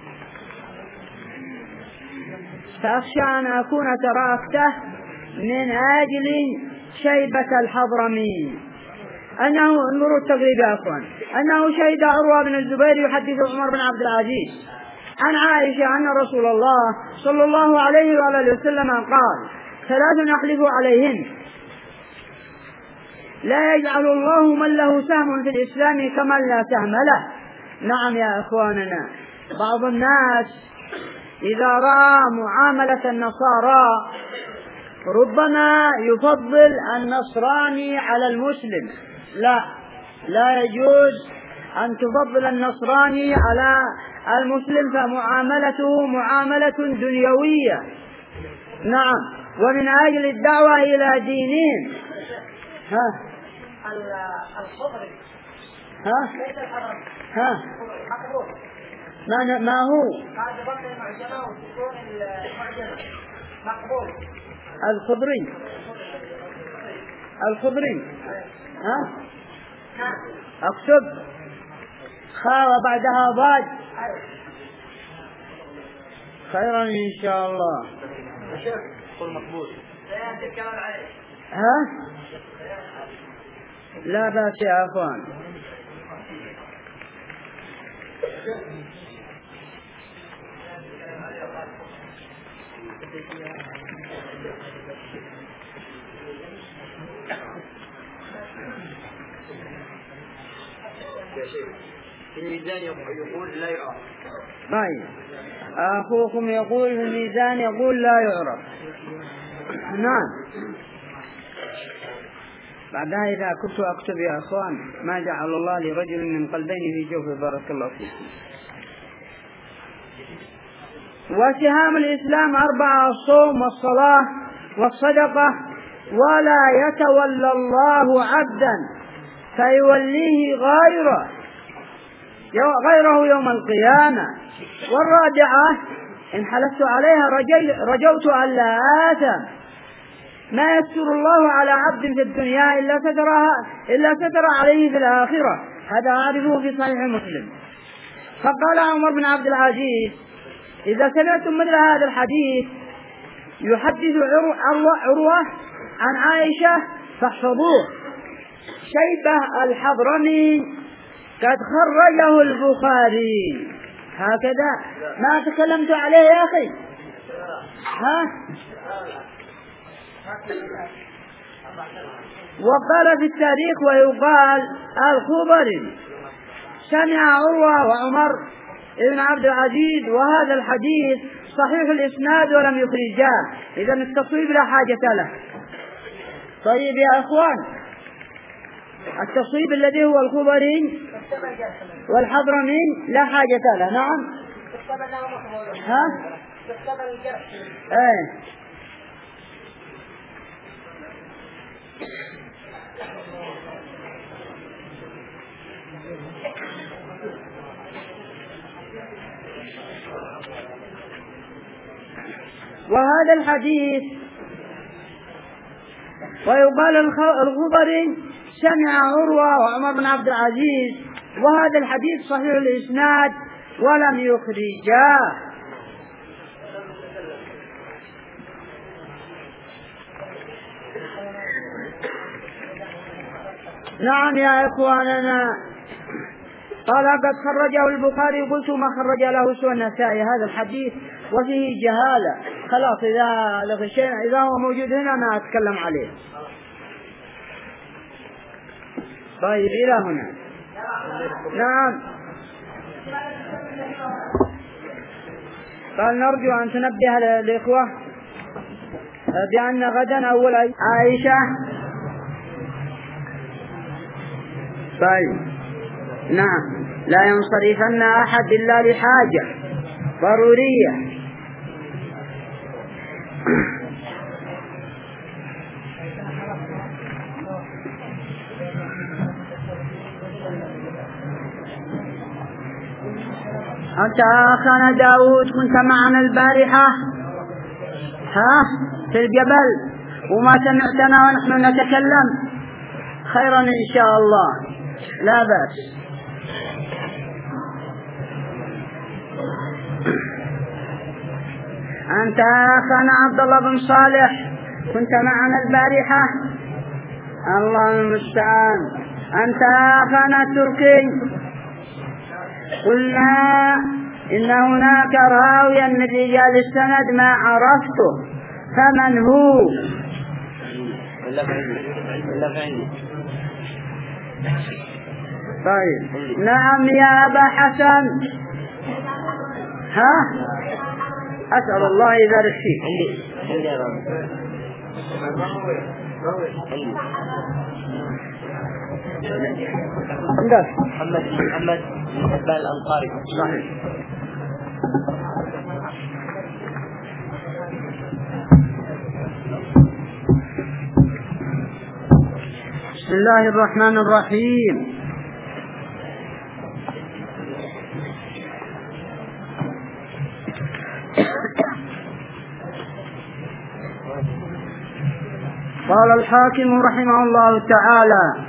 فأخشى أن أكون تركته من أجل شيبة الحضرمي. أنه، انظروا التقريب يا أخوان، أنه شهد عروة بن الزبير يحدث عمر بن عبد العزيز عن عائشة أن رسول الله صلى الله عليه وآله وسلم قال: ثلاث أحلف عليهن: لا يجعل الله من له سهم في الإسلام كمن لا سهم له. نعم يا إخواننا، بعض الناس إذا رأى معاملة النصارى ربما يفضل النصراني على المسلم. لا يجوز أن تفضل النصراني على المسلم، فمعاملته معاملة دنيوية. نعم، ومن أجل الدعوة إلى دينهم. ما هو الخضري اكتب خاء وبعدها ضاد. خيرا ان شاء الله. لا بأس يا اخوان. الميزان يقول لا يعرف. طيب، أخوكم يقول الميزان يقول لا يعرف. نعم. بعدها إذا كنت أكتب يا أخوان: ما جعل الله لرجل من قلبين في جوفه. بارك الله فيكم. وسهام الإسلام 4: الصوم والصلاة والصدقة. ولا يتولى الله عبدا فيوليه غيره يوم القيامة. والرابعة: إن حلفت عليها رجوت ألا آثم. ما يستر الله على عبد في الدنيا إلا ستر عليه في الآخرة. هذا عارفه في صحيح مسلم. فقال عمر بن عبد العزيز: إذا سمعتم مثل هذا الحديث يحدث عروة عن عائشة فاحفظوه. شيبة الحضرمي قد خرجه البخاري. هكذا ما تكلمت عليه يا أخي. وقال في التاريخ ويقال الخبري سمع عروة وعمر ابن عبد العزيز، وهذا الحديث صحيح الإسناد ولم يخرجاه. إذا التصويب لا حاجة له. طيب يا أخوان، التصويب الذي هو الخبري والحضرمي لا حاجة له. نعم. وهذا الحديث ويقال الخبري سمع عروة وعمر بن عبد العزيز، وهذا الحديث صحيح الإسناد ولم يخرجاه. نعم يا إخواننا، قال قد خرجه البخاري. قلت ما خرج له سوى النسائي هذا الحديث وفيه جهالة. خلاص إذا لغشينا إذا هو موجود هنا ما أتكلم عليه. طيب إلى هنا. نعم. قال نرجو أن تنبه الإخوة بأن غدا أول عائشة. طيب نعم. لا ينصرفن أحد إلا لحاجة ضرورية. أنت أخانا داود كنت معنا البارحة في الجبل وما سمعتنا ونحن نتكلم. خيرا إن شاء الله، لا بأس. أنت أخانا عبد الله بن صالح كنت معنا البارحة. الله المستعان. أنت أخانا تركي قلنا إن هناك راويا من رجال السند ما عرفته، فمن هو؟ إلا فعندي. طيب نعم يا أبا حسن. ها أسأل الله يبارك فيك. عندي يا رب. عندك محمد بن حبان الأنصاري. صحيح. بسم الله الرحمن الرحيم. قال الحاكم رحمه الله تعالى: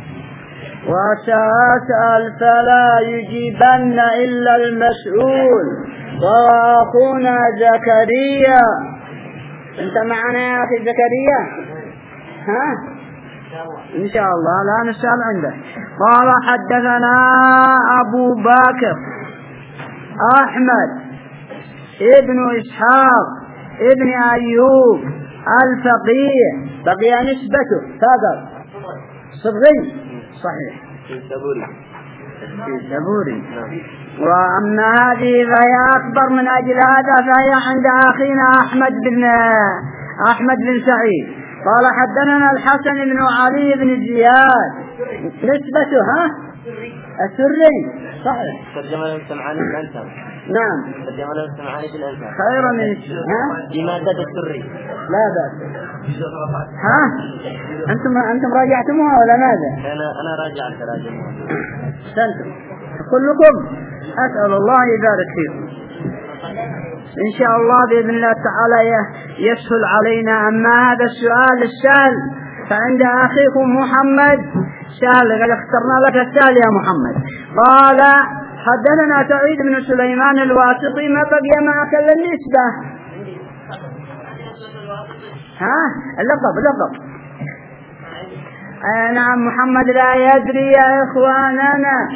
وسأسأل فلا يجيبن إلا المسؤول وأخونا زكريا. أنت معنا يا أخي زكريا؟ ها؟ إن شاء الله لا نسأل عنده. قال: حدثنا أبو بكر أحمد ابن إسحاق ابن أيوب الفقيه، بقي نسبته فقط صبغي صحيح في الزبوري. وأما هذه فهي أكبر من أجل هذا، فهي عند أخينا أحمد بن سعيد. قال: حدثنا الحسن بن علي بن زياد، نسبته السري صحيح. ترجمة له السمعاني بالأنساب. نعم ترجمة له السمعاني بالأنساب. خيرا من بمادة السري. لا بأس. أنتم راجعتموها ولا ماذا؟ أنا راجعت تراجمها. أحسنتم كلكم. أسأل الله يبارك فيكم إن شاء الله بإذن الله تعالى يسهل علينا. أما هذا السؤال السهل فعند أخيكم محمد سهل، قد اخترنا لك السهل يا محمد. قال: حدثنا سعيد بن سليمان الواسطي. ما بقي معك إلا النسبة. اللقب. نعم محمد لا يدري يا إخواننا.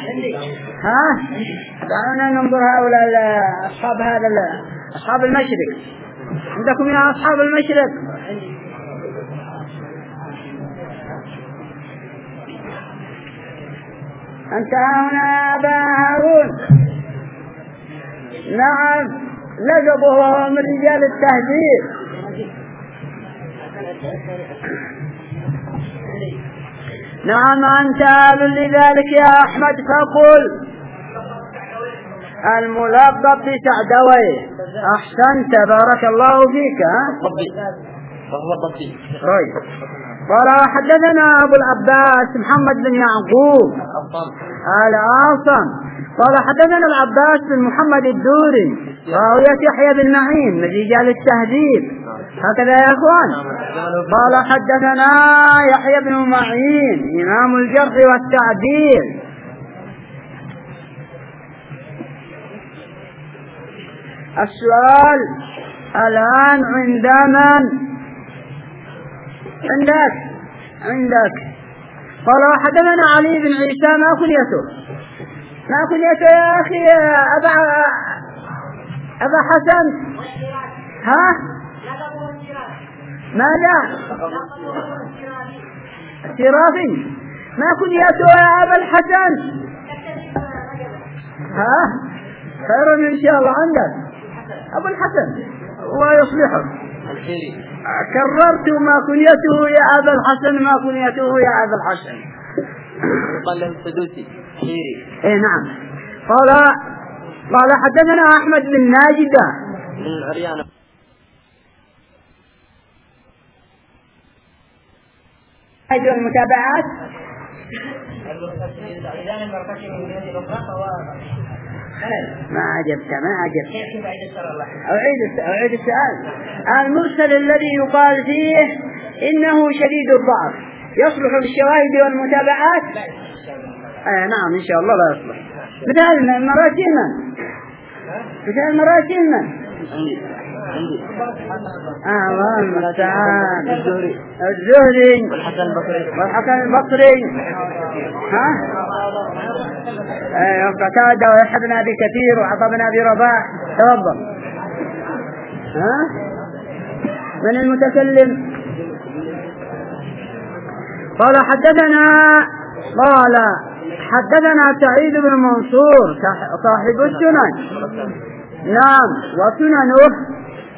دعونا ننظر هؤلاء أصحاب المشرق. عندكم يا أصحاب المشرق؟ أنت هنا يا أبا هارون. نعم لقبه من رجال التهذيب. نعم أنت أهل لذلك يا أحمد، فقل الملقب بسعدوي. أحسنت بارك الله فيك. قال: حدثنا أبو العباس محمد بن يعقوب العاصم. قال: حدثنا العباس بن محمد الدوري راوية يحيى بن معين من رجال التهذيب. هكذا يا أخوان. قال: حدثنا يحيى بن معين إمام الجرح والتعديل. السؤال الآن عند من؟ عندك. قال: حدثنا علي بن عيسى. ما كنيته يا أخي أبا حسن؟ ماذا؟ سرافي. ما كنيته يا أبا الحسن؟ خير إن شاء الله. عندك أبو الحسن الله يصلحه. كررت ما كنيته يا أبا الحسن، ما كنيته يا أبا الحسن. قال له السدوسي إيه نعم. قال: حدثنا أحمد بن ناجدة من عريانة. المتابعات ما عجبت. أعيد السؤال. المرسل الذي يقال فيه إنه شديد الضعف يصلح بالشواهد والمتابعات؟ نعم إن شاء الله لا يصلح. مثال مراسيل من؟ الله المستعان. الزهري والحسن البصري. قتادة ويحيى بن أبي كثير وعطاء بن أبي رباح. تفضل. من المتكلم؟ قال حدثنا سعيد بن منصور صاحب السنن. نعم، وسننه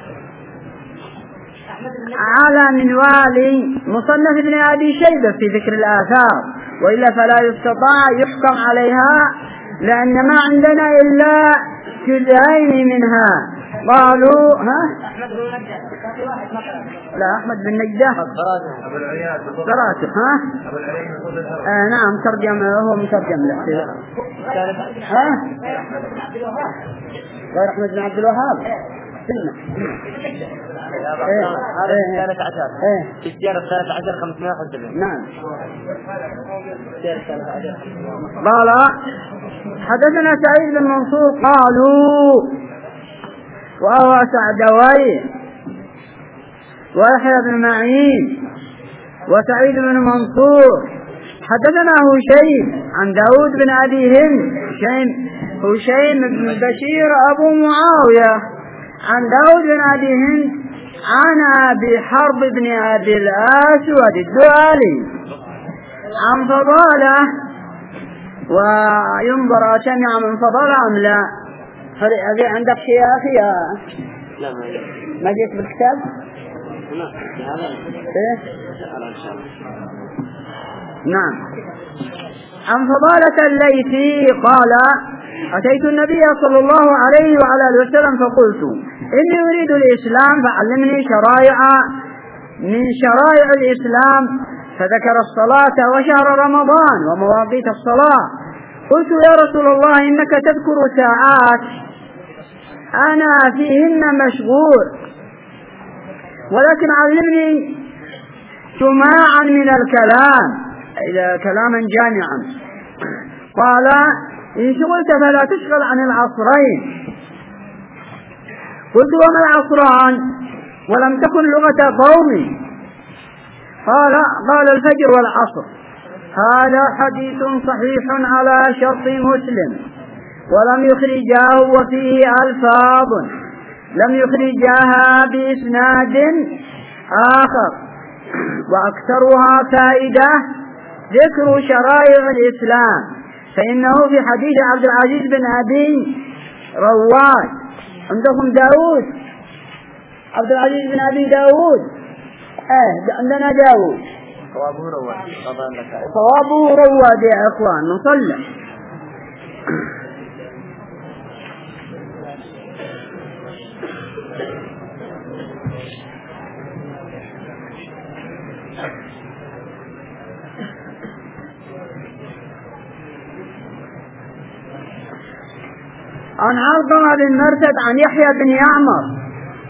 على منوال مصنف ابن أبي شيبة في ذكر الآثار، وإلا فلا يستطاع يحكم عليها، لأن ما عندنا إلا جزئين منها. قالوا لا، أحمد بن نجدة قرأته. نعم، ترجم، هو مترجم له. غير أحمد بن عبد الوهاب. هذا 13 في السيارة 13 571. نعم. قال حدثنا سعيد بن منصور قالوا وهو سعدوي ويحيى بن معين وسعيد بن منصور. حدثنا هشيم عن داود بن أبي هند، هشيم بن بشير أبو معاوية، عن داود بن أبي هند عن أبي حرب بن أبي الأسود الدؤلي عن فضالة. وينظر سمع من فضالة أم لا؟ هل عندك شيء يا أخي؟ لا، ما جيت بالكتاب؟ نعم. عن فضالة الليثي قال أتيت النبي صلى الله عليه وعلى آله وسلم فقلت إني أريد الإسلام فعلمني شرائع من شرائع الإسلام، فذكر الصلاة وشهر رمضان ومواقيت الصلاة. قلت يا رسول الله إنك تذكر ساعات أنا فيهن مشغول، ولكن علمني جماعا من الكلام، إذا كلاما جامعا. قال إن شغلت فلا تشغل عن العصرين. قلت وما العصران؟ ولم تكن لغة قومي. قال الفجر والعصر. هذا حديث صحيح على شرط مسلم، ولم يخرجاه وفيه ألفاظ لم يخرجاها بإسناد آخر، وأكثرها فائدة ذكر شرائع الإسلام، فإنه في حديث عبد العزيز بن أبي رواد. عندكم داود، عبد العزيز بن أبي داود. عندنا داود صوابه رواد يا أخوان، نصلح. عن علقمة بن مرثد عن يحيى بن يعمر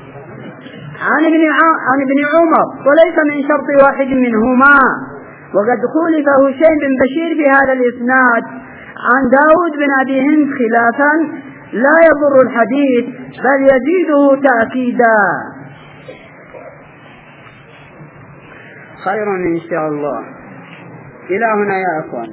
عن ابن عمر، وليس من شرط واحد منهما. وقد خولف هشيم بن بشير في هذا الإسناد عن داود بن أبي هند خلافا لا يضر الحديث بل يزيده تأكيدا. خيرا إن شاء الله. إلى هنا يا أخوان.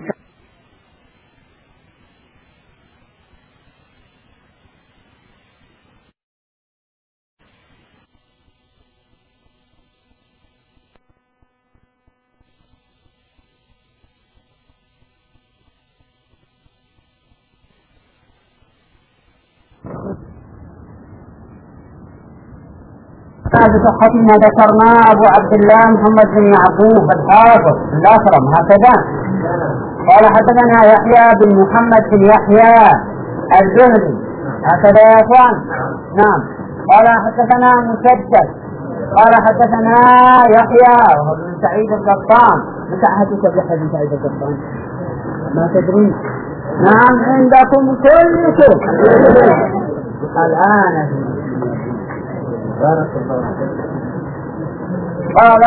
بصحة ما ذكرنا أبو عبد الله محمد بن يعقوب الحافظ الأكرم هكذا. قال حدثنا يحيى بن محمد بن يحيى الزهري هكذا يا أخوان. نعم. قال حدثنا مسدد قال حدثنا يحيى بن سعيد القطان. متى حدث يحيى بن سعيد القطان؟ ما تدرون؟ نعم عندكم كلكم الآن. قال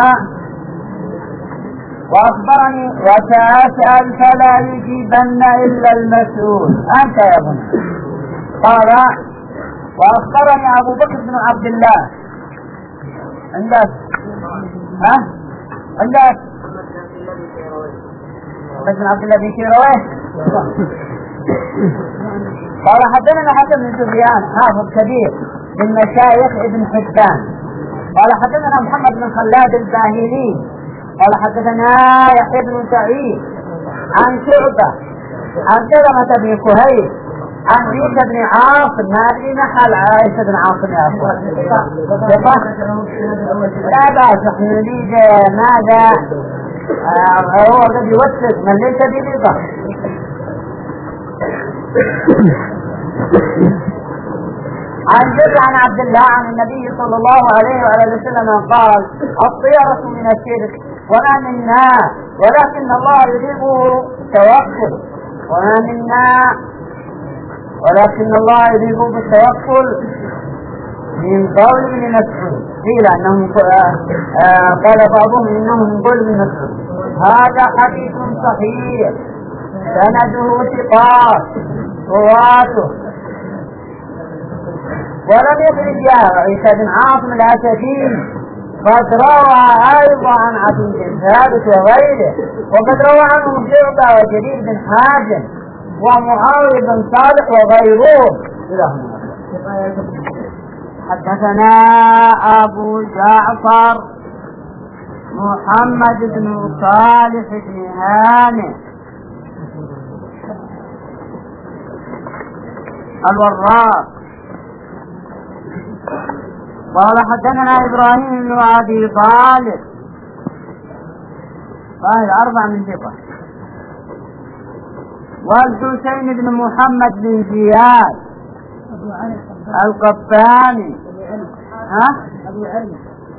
وأخبرني وسأسأل فلا يجيبن إلا المسؤول أنت يا ابن. قال وأخبرني أبو بكر بن عبد الله. عندك عندك بن عبد الله بن شيرويه. قال حدثنا حسن بن سفيان حافظ كبير من مشايخ ابن حبان. قال حدثنا محمد بن خلاد الباهلي قال حدثنا يحيى بن سعيد عن شعبة عن سلمة بن كهيل عن عيسى بن عاصم. ما أدري نحل عيسى بن عاصم يا أخوان. لا بأس نحن نريد ماذا هو الذي يوثق من ليس بلغة. عن جابر عن عبد الله عن النبي صلى الله عليه وآله وسلم قال الطيرة من الشرك وما منا ولكن الله يريده التوكل وما منا ولكن الله يريد بالتوكل من قول ابن مسعود. قيل انه قال بعضهم انه من قول ابن مسعود. هذا حديث صحيح سنده ثقات رواته. ولم يخرج عيسى بن عاصم الاسدي قد روى ايضا عن عبد ثابت وغيره، وقد روى عنه شعبة وجرير بن حازم ومعاوية بن صالح وغيرهم. حدثنا أبو جعفر محمد بن صالح بن هانئ الوراق قال حدثنا إبراهيم بن أبي طالب قال 4 من ثقة، والحسين بن محمد بن زياد القطاني أبو علي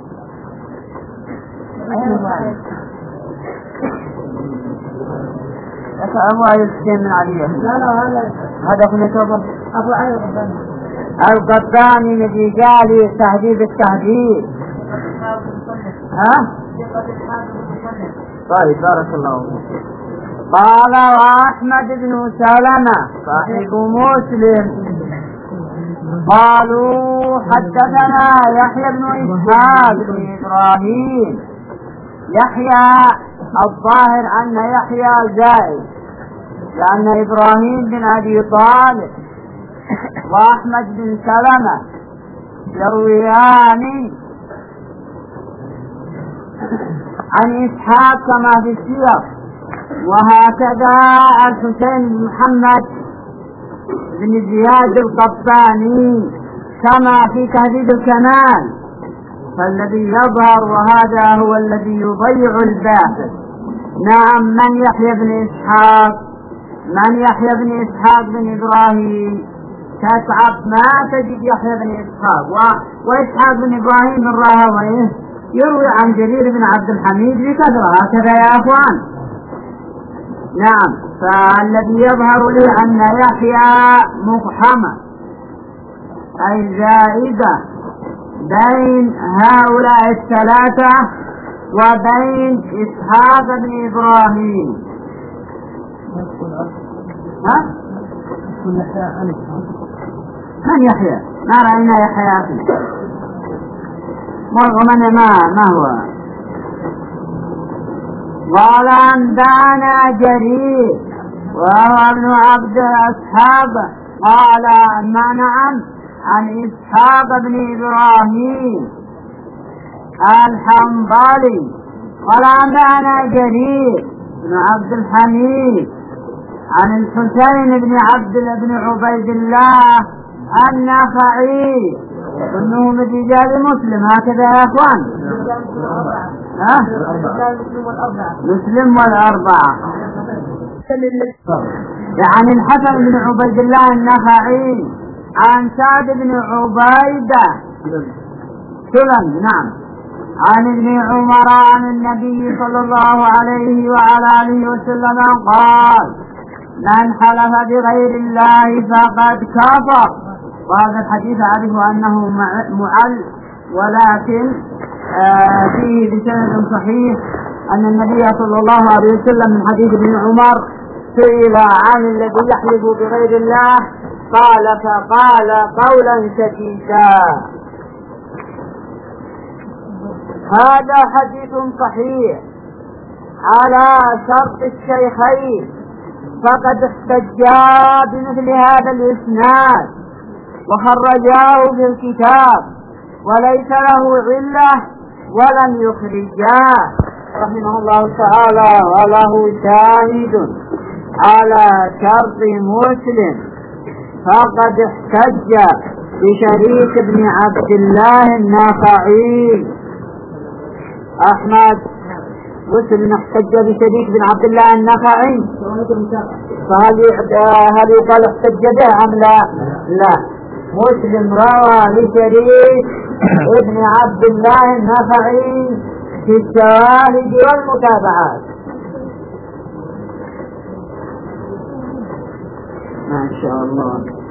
أبو علي الحسين من علي. هذا في نتوبة أبو علي القطاني الذي قال تهذيب التهذيب. طيب بارك الله فيك. قال وأحمد بن سلمة صاحب مسلم قالوا حدثنا يحيى بن إسحاق بن إبراهيم. يحيى الظاهر أن يحيى زائد لأن إبراهيم بن أبي طالب وأحمد بن سلمة يرويان عن إسحاق كما في السياق، وهكذا الحسين بن محمد بن زياد القطاني كما في تهذيب الكمال. فالذي يظهر وهذا هو الذي يضيع الباحث. نعم من يحيى بن إسحاق بن إبراهيم تتعب ما تجد يحيى بن إسحاق وإسحاق بن إبراهيم بن راهويه يروي عن جرير بن عبد الحميد بكثرة. هكذا يا أخوان. نعم فالذي يظهر لي أن يحيى مفحمة أي زائدة بين هؤلاء الثلاثة وبين إسحاق بن إبراهيم. من يحيى؟ ما رأينا يحيى ومن ما هو. قال أنبانا جرير وهو ابن عبد أصحاب قال نعم عن إسحاق بن إبراهيم الحنظلي قال أنبانا جرير بن عبد الحميد عن الحسين بن عبيد الله النخعي انه من رجال مسلم. هكذا يا اخوان. مسلم والاربعه. يعني الحسن بن عبيد الله النخعي عن سعد بن عبيده سلم نعم عن ابن عمر عن النبي صلى الله عليه وعلى اله وسلم قال من حلف بغير الله فقد كفر. وهذا الحديث أعرف أنه معل ولكن فيه بسند صحيح أن النبي صلى الله عليه وسلم من حديث ابن عمر سئل عن الذي يحلف بغير الله فقال قولا شديدا. هذا حديث صحيح على شرط الشيخين، فقد احتجا بمثل هذا الإسناد وخرجاه في الكتاب وليس له علة ولم يخرجاه رحمه الله تعالى. وله شاهد على شرط مسلم فقد احتج بشريك بن عبد الله النخعي. أحمد مسلم احتج بشريك بن عبد الله النخعي، فهل يقال احتج به أم لا؟ لا. مسلم روى لشريك ابن عبد الله النخعي في الشواهد والمتابعات. ما شاء الله.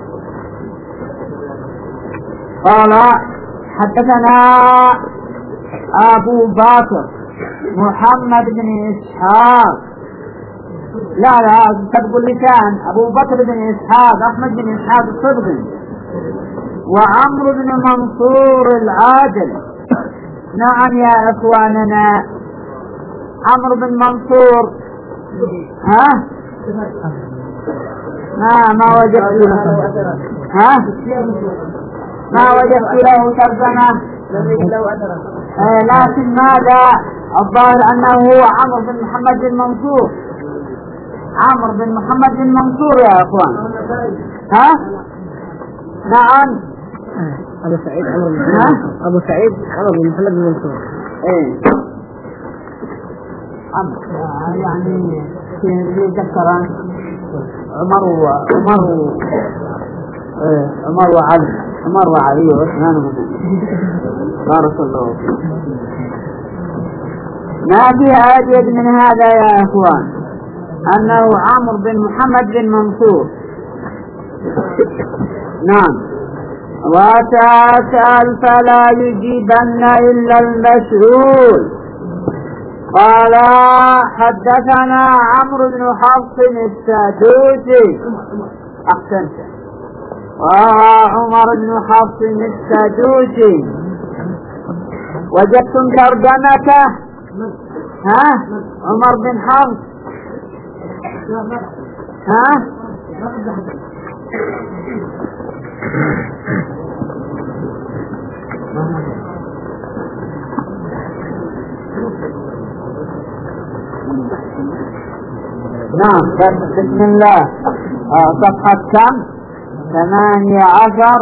قال حدثنا أبو بكر محمد بن إسحاق، لا تقول لسان، أبو بكر بن إسحاق أحمد بن إسحاق الصدقي، وعمرو بن منصور العادل. نعم يا أخواننا، عمرو بن منصور ما وجدت له ما وجدت له ترجمة، لكن ماذا الظاهر أنه هو عمرو بن محمد بن منصور. عمرو بن محمد بن منصور يا أخوان. نعم أبو سعيد عمرو بن محمد بن منصور. يعني يذكر عمر وعلي وعثمان بارك الله فيك. ما في أجد من هذا يا أخوان أنه عمرو بن محمد بن منصور. نعم. وتسأل فلا يجيبن إلا المسؤول. قال حدثنا عمرو بن حفص السدوسي. أحسنت. وعمر بن حفص السدوسي. وجدتم ترجمته؟ عمر بن حفص. نعم. بسم الله. صفحة كم؟ 18.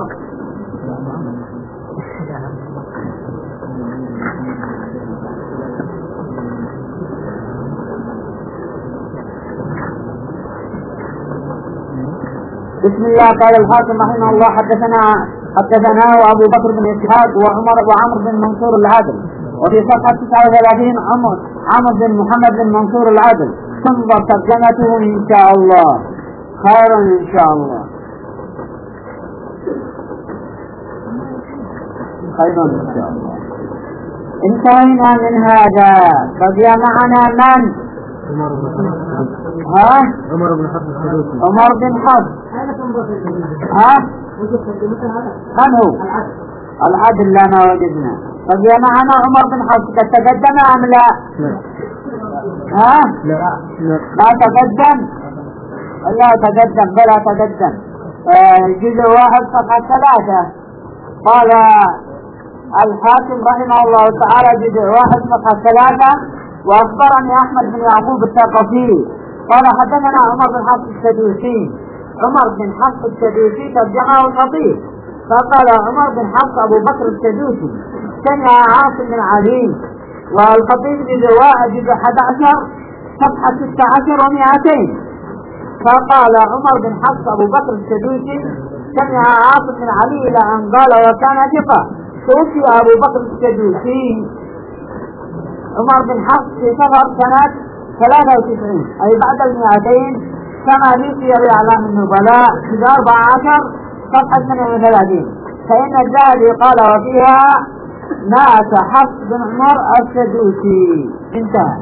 بسم الله. قال الحاكم رحمه الله حدثنا أبو بكر بن إسحاق وعمر بن منصور العادل. وفي صفحة 39 عمر بن محمد بن منصور العادل. تنظر ترجمته إن شاء الله خيرا إن شاء الله. خيرا إن شاء الله. انتهينا من هذا. بقي معنا من؟ عمر بن حفص السدوسي. عمر بن حفص. من هو؟ العدل. لا ما وجدنا. بقي معنا عمر بن حفص. قد تقدم أم لا؟ لا تقدم. لا تقدم بلا تقدم. جزء 1 صفحة 3. قال الحاكم رحمه الله تعالى جزء 1 صفحة 3. وأخبرني أحمد بن يعقوب الثقفي قال حدثنا عمر بن حفص السدوسي. عمر بن حفص السدوسي ترجمه الخطيب فقال عمر بن حفص أبو بكر السدوسي سمع عاصم بن علي. والخطيب جزء 11 صفحة 16 و200. فقال عمر بن حفص أبو بكر السدوسي سمع عاصم بن علي إلى أن قال وكان ثقة. توفي أبو بكر السدوسي عمر بن حفص في صفر سنة 93 أي بعد 200 كما في سير أعلام النبلاء في 14 صفحة 32. فإن الذهبي قال وفيها مات حفص بن عمر السدوسي. انتهى.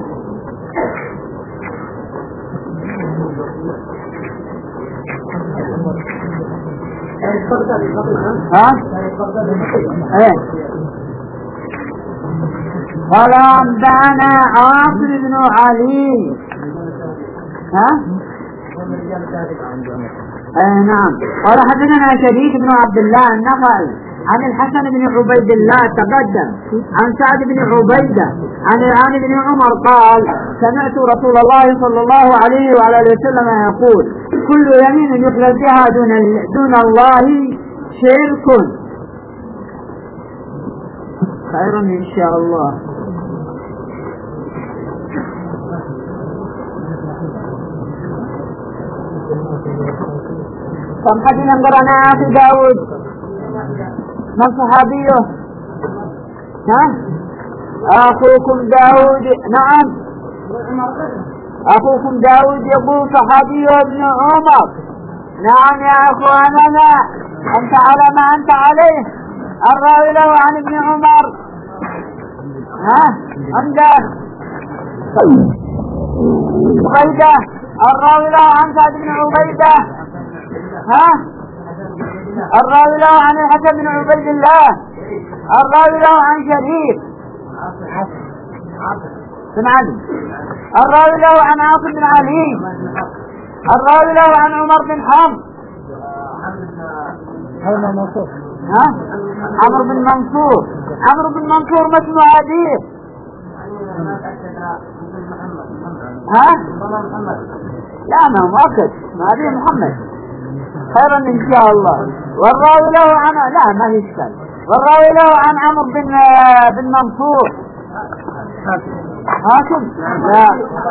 قال أنبأنا عاصم بن علي. نعم. قال حدثنا شريك بن عبد الله النخعي عن الحسن بن عبيد الله تقدم عن سعد بن عبيدة عن ابن عمر قال سمعت رسول الله صلى الله عليه وعلى اله وسلم يقول كل يمين يحلف بها دون الله شرك. خير إن شاء الله. كم حديثا قرأنا في داود؟ من صحابيه؟ ها؟ أخوكم داود. نعم أخوكم داود يقول صحابيه ابن عمر. نعم يا أخواننا أنت على ما أنت عليه. الراوي له عن ابن عمر. ها؟ عندك عبيدة. الراوي له عن سعد بن عبيدة. ها؟ الراوي له عن الحسن بن عبيد الله. الراوي له عن شريف بن علي. الراوي له عن عاصم بن علي. الراوي له عن عمر بن حفص. ها؟ عمرو بن منصور. عمرو بن منصور ما اسمه حديث. ها؟ لا ما هو مؤكد ما هذه محمد. خيرا إن شاء الله. والراوي له عن لا ما يشكل. والراوي له عن عمرو بن منصور. حاكم لا.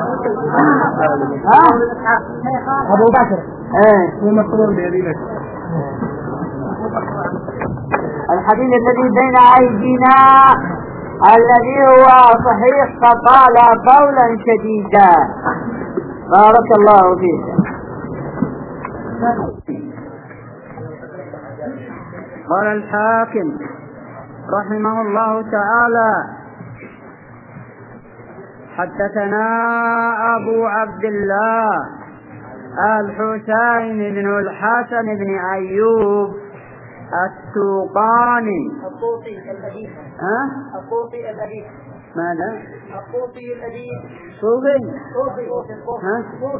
ها؟ أبو بكر. الحديث الذي بين أيدينا الذي هو صحيح فقال قولا شديدا. بارك الله فيك. قال الحاكم رحمه الله تعالى حدثنا أبو عبد الله الحسين بن الحسن بن أيوب السوقاني. الطوسي الأديب. ها؟ الطوسي الأديب. ماذا؟ الطوسي الأديب. صوفي. ها؟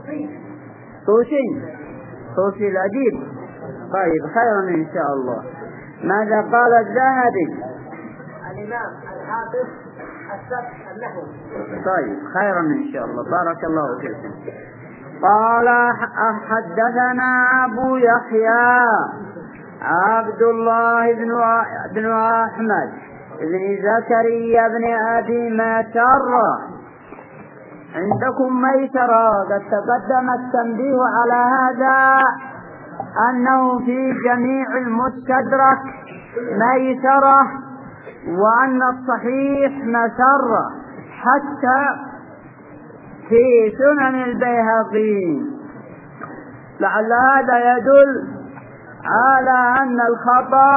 طوسي الأديب. طيب خيرا إن شاء الله. ماذا قال الذهبي؟ الإمام الحافظ السبع النحو. طيب خيرا إن شاء الله. بارك الله فيكم. قال حدثنا أبو يحيى عبد الله بن أحمد بن زكريا بن أبي ميسرة. عندكم ميسرة قد تقدم التنبيه على هذا أنه في جميع المستدرك ميسرة وأن الصحيح مسرة حتى في سنن البيهقي. لعل هذا يدل على أن الخطأ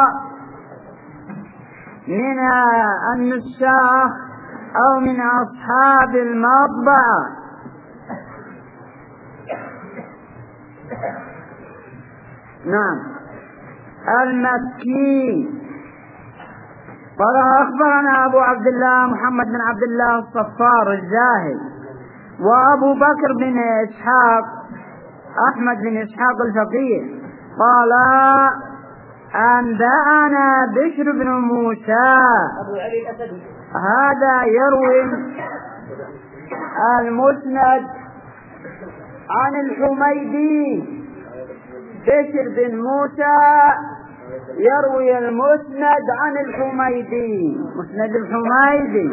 من النساخ أو من أصحاب المطبعة. نعم. المكي قال أخبرنا أبو عبد الله محمد بن عبد الله الصفار الزاهد وأبو بكر بن إسحاق أحمد بن إسحاق الفقيه قال أنبأنا بشر بن موسى. هذا يروي المسند عن الحميدي. بشر بن موسى يروي المسند عن الحميدي. مسند الحميدي.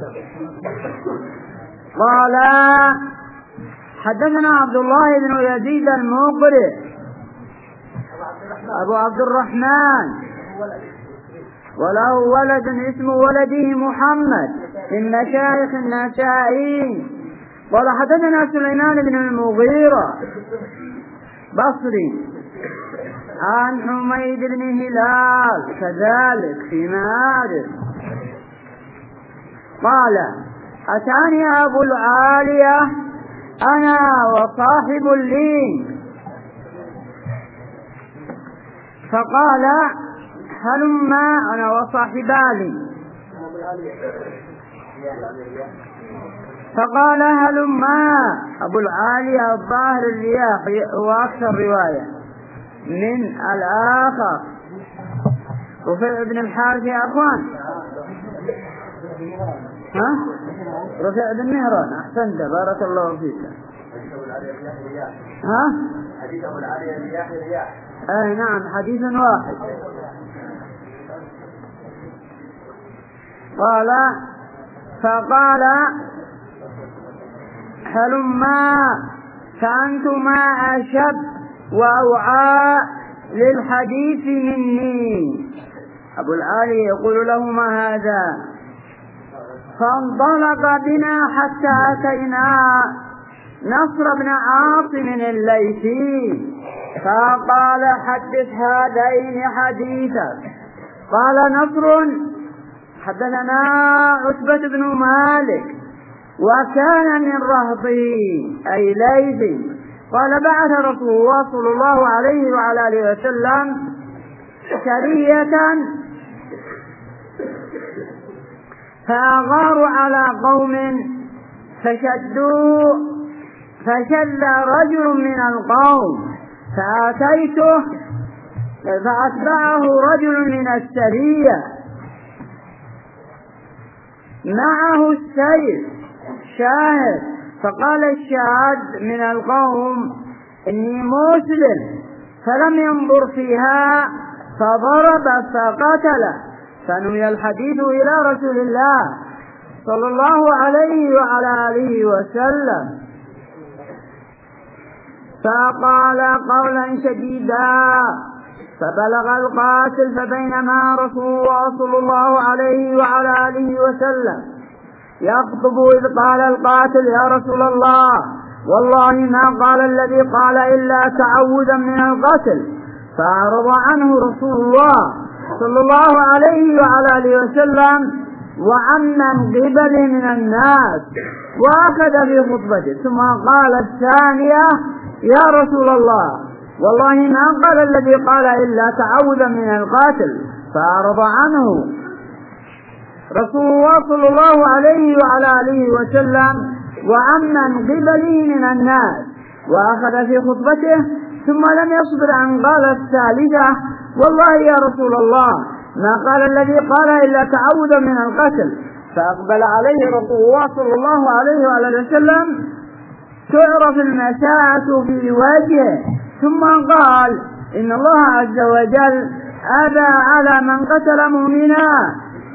قال حدثنا عبد الله بن يزيد المقرئ أبو عبد الرحمن وله ولد اسمه ولده محمد من مشايخ النسائي. قال حدثنا سليمان بن المغيرة بصري عن حميد بن هلال كذلك في معارف. قال أتاني أبو العالية أنا وصاحب لي فقال هلما أنا وصاحبالي فقال هلما. أبو العالية الظاهر الرياح وأكثر رواية من الآخر. رفيع بن الحارث يا أخوان. ها؟ رفيع بن مهران. أحسنت بارك الله فيك. ها؟ حديث أبو العالية الرياح الرياح. أي نعم حديث واحد. فقال هلما فأنتما أشد وأوعى للحديث مني. أبو العالي يقول لهما هذا. فانطلق بنا حتى أتينا نصر بن عاصم الليثي فقال حدث هذين حديثا. قال نصر حدثنا عتبة بن مالك وكان من رهطه أي ليثي. قال بعث رسول الله صلى الله عليه وعلى آله وسلم سرية فأغاروا على قوم فشد رجل من القوم فأتيته فأتبعه رجل من السرية معه السيف شاهد. فقال الشاهد من القوم إني مسلم فلم ينظر فيها فضرب فقتله. فنوي الحديث إلى رسول الله صلى الله عليه وعلى آله وسلم فقال قولا شديدا فبلغ القاتل. فبينما رسول الله صلى الله عليه وعلى آله وسلم يخطب إذ قال القاتل يا رسول الله والله ما قال الذي قال إلا تعوذا من القتل. فأعرض عنه رسول الله صلى الله عليه وعلى آله وسلم وعمن قبله من الناس وأخذ في خطبته. ثم قال الثانية يا رسول الله والله ما قال الذي قال إلا تعوذا من القاتل. فأعرض عنه رسول الله صلى الله عليه وعلى آله وسلم وعمن قبله من الناس وأخذ في خطبته. ثم لم يصبر أن قال الثالثة والله يا رسول الله ما قال الذي قال إلا تعوذا من القتل. فأقبل عليه رسول الله صلى الله عليه وآله وسلم تعرف المساءة في وجهه. ثم قال إن الله عز وجل أبى على من قتل مؤمنا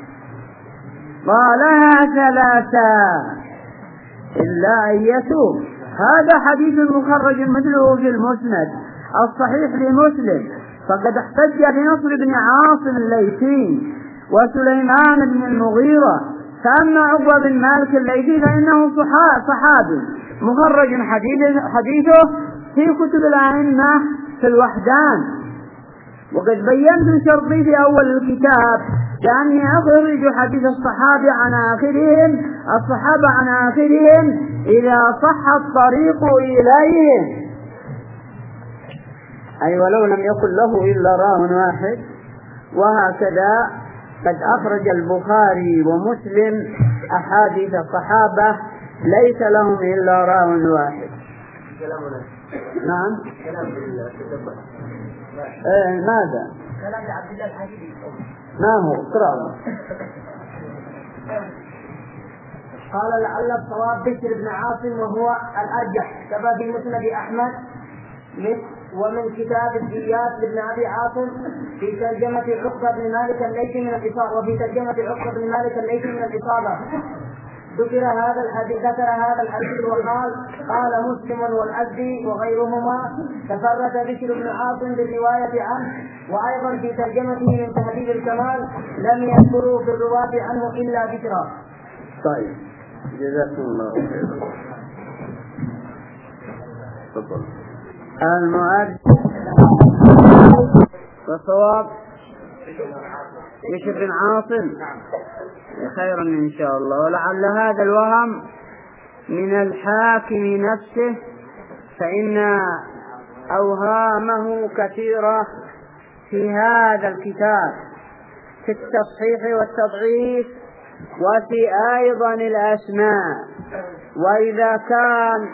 قالها ثلاثا إلا أن يتوب. هذا حديث مخرج مثله في المسند الصحيح لمسلم. فقد احتج بنصر بن عاصم الليثي وسليمان بن المغيرة. فأما عقبة بن مالك الليثي فإنه صحابي مخرج حديثه في كتب الأئمة في الوحدان. وقد بينت شرطي في أول الكتاب لأني أخرج حديث الصحابة عن آخرهم إذا صح الطريق إليهم أي ولو لم يكن له إلا راو واحد. وهكذا قد أخرج البخاري ومسلم أحاديث الصحابة ليس لهم إلا راو واحد. نعم. ماذا؟ كلام عبد الله الحديدي. ما هو؟ اقرأ. قال لعل الصواب بشر بن عاصم وهو الأرجح كما في مسند أحمد ومن كتاب الديات لابن أبي عاصم في ترجمة عقبة بن مالك الليثي من الإصابة. وفي ترجمة عقبة بن مالك الليثي من الإصابة ذكر هذا الحديث وقال قال مسلم والأزدي وغيرهما تفرد بشر بن عاصم بالرواية عنه. وأيضا في ترجمته من تهذيب الكمال لم يذكروا في الرواة عنه إلا بشرا. طيب جزاكم الله خيرا. تفضل. المؤرخ والصواب بشر بن عاصم خيرا إن شاء الله. ولعل هذا الوهم من الحاكم نفسه فإن أوهامه كثيرة في هذا الكتاب في التصحيح والتضعيف وفي أيضا الأسماء. وإذا كان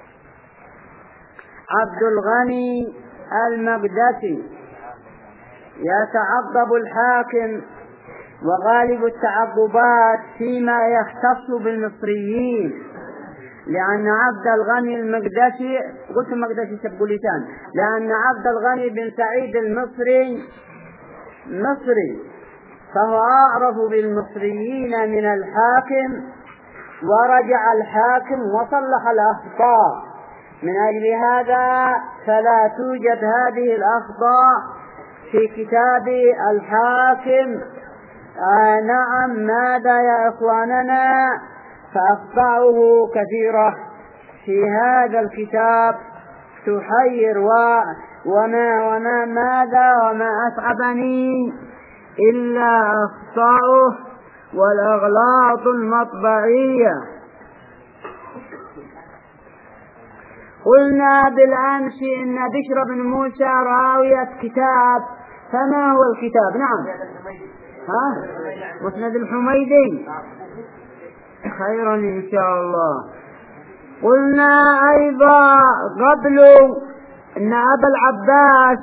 عبد الغني المقدسي يتعقب الحاكم وغالب التعقبات فيما يختص بالمصريين، لأن عبد الغني المقدسي قلت المقدسي سبقوا لسان، لأن عبد الغني بن سعيد المصري مصري، فهو أعرف بالمصريين من الحاكم، ورجع الحاكم وصلح الأخطاء. من أجل هذا فلا توجد هذه الأخطاء في كتاب الحاكم. نعم، ماذا يا إخواننا؟ فأخطاؤه كثيرة في هذا الكتاب تحير، وما أصعبني إلا أخطاؤه والأغلاط المطبعية. قلنا بالأمس إن بشر بن موسى راوية كتاب، فما هو الكتاب؟ نعم، مسند الحميدي. خيرا إن شاء الله. قلنا أيضا قبل أن أبا العباس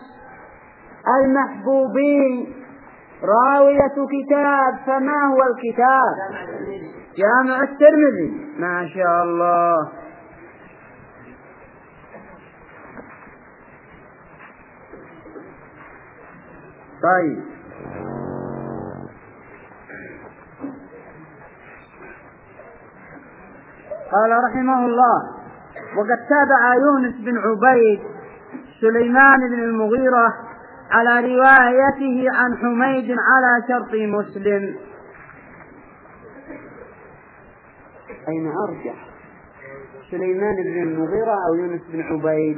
المحبوبي راوية كتاب، فما هو الكتاب؟ جامع الترمذي. ما شاء الله. طيب، قال رحمه الله: وقد تابع يونس بن عبيد سليمان بن المغيرة على روايته عن حميد على شرط مسلم. أين أرجح، سليمان بن المغيرة أو يونس بن عبيد؟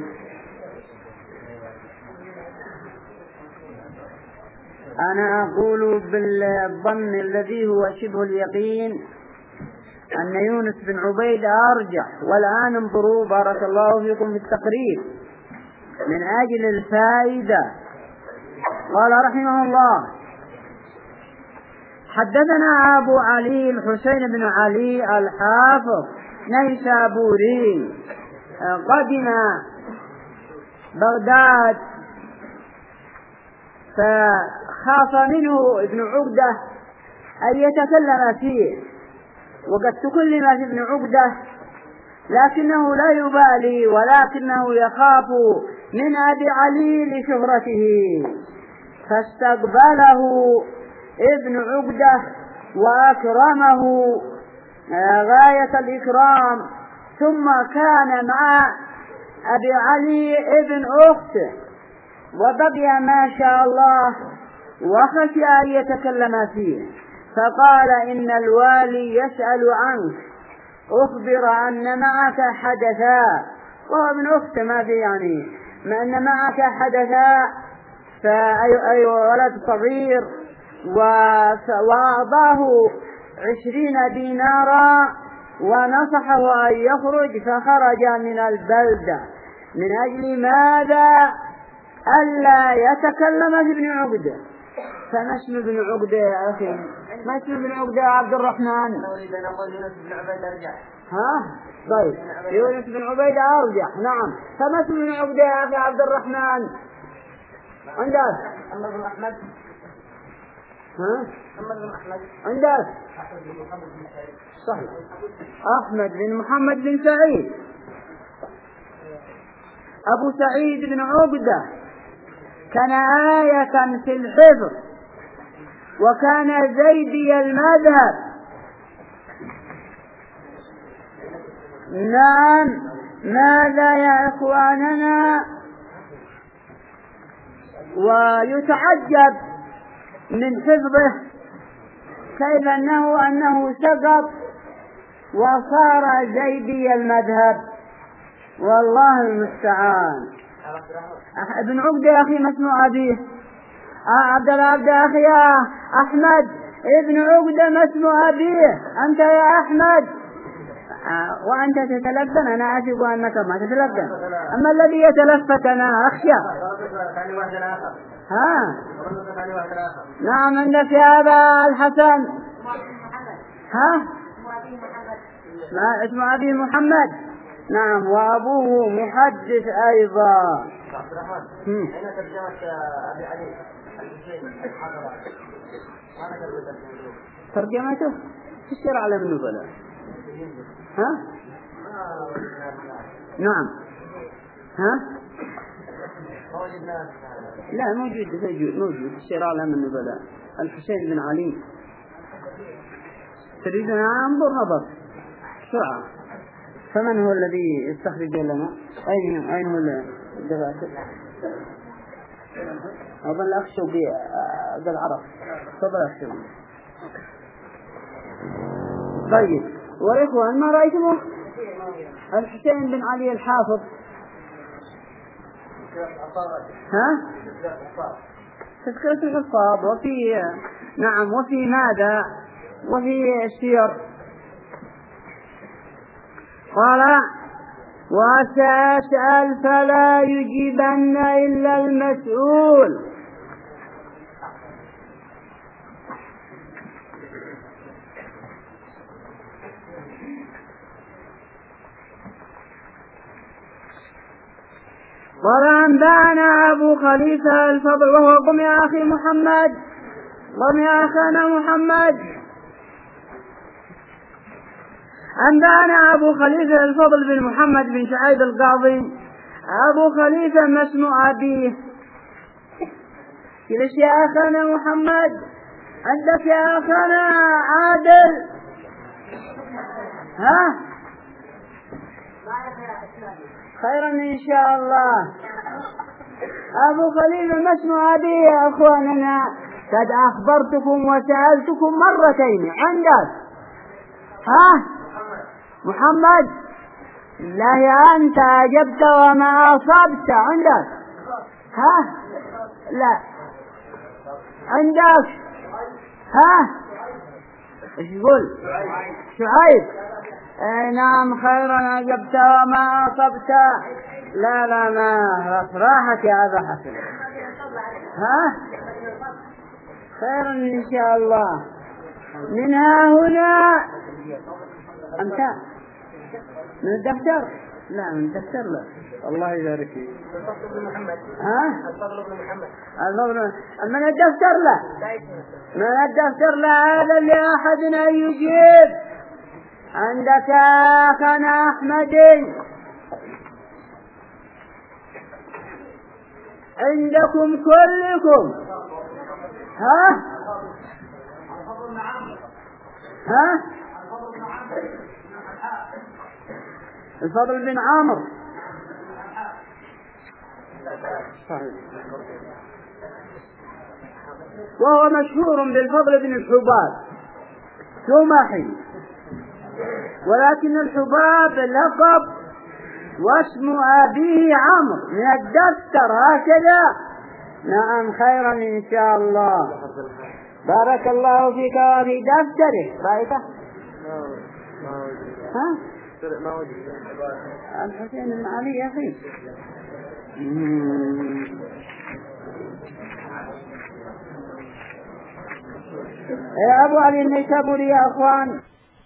أنا أقول بالظن الذي هو شبه اليقين أن يونس بن عبيد أرجح. والآن انظروا بارك الله فيكم في التقريب من أجل الفائدة. قال رحمه الله: حدثنا أبو علي الحسين بن علي الحافظ نيسابوري قدم بغداد، فخاف منه ابن عقدة أن يتكلم فيه، وقد تكلم في ابن عقدة لكنه لا يبالي، ولكنه يخاف من أبي علي لشهرته، فاستقبله ابن عقدة وأكرمه غاية الإكرام، ثم كان مع أبي علي ابن أخته، وبقي ما شاء الله، وخشي أن يتكلم فيه، فقال: إن الوالي يسأل عنك، أخبر أن معك حدثا، وهو ابن أخته ما في يعني، ما أن معك حدثا، فأي ولد صغير، وأعطاه 20 دينارا ونصحه أن يخرج، فخرج من البلدة. من أجل ماذا؟ ألا يتكلم في ابن عقدة. فما اسم ابن عقدة يا أخي؟ ما اسم ابن عقدة يا عبد الرحمن؟ طيب، يونس بن عبيد أرجح. نعم، فما اسم ابن عقدة يا أخي عبد الرحمن؟ عندك محمد بن أحمد. محمد بن أحمد عندك؟ صحيح، أحمد بن محمد بن سعيد. أبو سعيد بن عقدة كان آية في الحفظ، وكان زيدي المذهب. نعم، ماذا يا إخواننا؟ ويتعجب من حفظه كيف أنه سقط وصار زيدي المذهب، والله المستعان. ابن عقدة يا أخي ما اسم أبيه؟ عبد العبد يا أخي يا أحمد، ابن عقدة ما اسم أبيه؟ أنت يا أحمد، وأنت تتلبن، أنا أثق أنك ما تتلبن، أما الذي يتلفت أنا أخشى. نعم، عندك يا أبا الحسن. اسم أبي محمد. نعم، وأبوه محدث أيضا. ترجمته في السير على ابن نبلاء. ها؟ نعم. ها؟ لا موجود في السير على ابن نبلاء. الحسين بن علي. تريد أن ننظر بسرعة. فمن هو الذي يستخرج لنا؟ أين هو الدراسة؟ أظن أخشوا بالعرب. تفضل أخشوا. طيب والإخوان ما رأيتموه؟ الحسين بن علي الحافظ. ها؟ تذكرة الحفاظ وفي نعم وفي ماذا وفي السير. قال وسأسأل فلا يجيبن إلا المسؤول. قال أنبأنا أبو خليفة الفضل وهو قم يا أخي محمد قم يا أخانا محمد. أنبأنا أبو خليفة الفضل بن محمد بن شعيب القاضي. أبو خليفة ما اسم أبيه؟ كلش يا أخانا محمد. عندك يا أخانا عادل. ها خيرا إن شاء الله. أبو خليفة ما اسم أبيه يا أخواننا؟ قد أخبرتكم وسألتكم مرتين. عندك ها محمد؟ لا أنت أجبت وما أصبت. عندك ها؟ لا عندك ها؟ ايش يقول؟ شعيب. نعم خيرا أجبت وما أصبت. لا ما راحت يا أبا حسن. ها خيرا إن شاء الله. منها هنا أنت من الدفتر؟ لا من الدفتر لا. الله يبارك فيك. ها الفضل بن محمد. من الدفتر لا. من الدفتر لا. هذا لأحد أن يجيب. عندك أخنا أحمد. عندكم كلكم. ها الفضل بن عامر. صحيح. وهو مشهور بالفضل بن الحباب جمحي، ولكن الحباب لقب واسم أبيه عمرو من الدفتر هكذا. نعم خيرا إن شاء الله. بارك الله فيك وفي دفتره. رأيته؟ ها؟ الحسين بن علي يا أخي. يا أبو علي النيسابوري يا أخوان.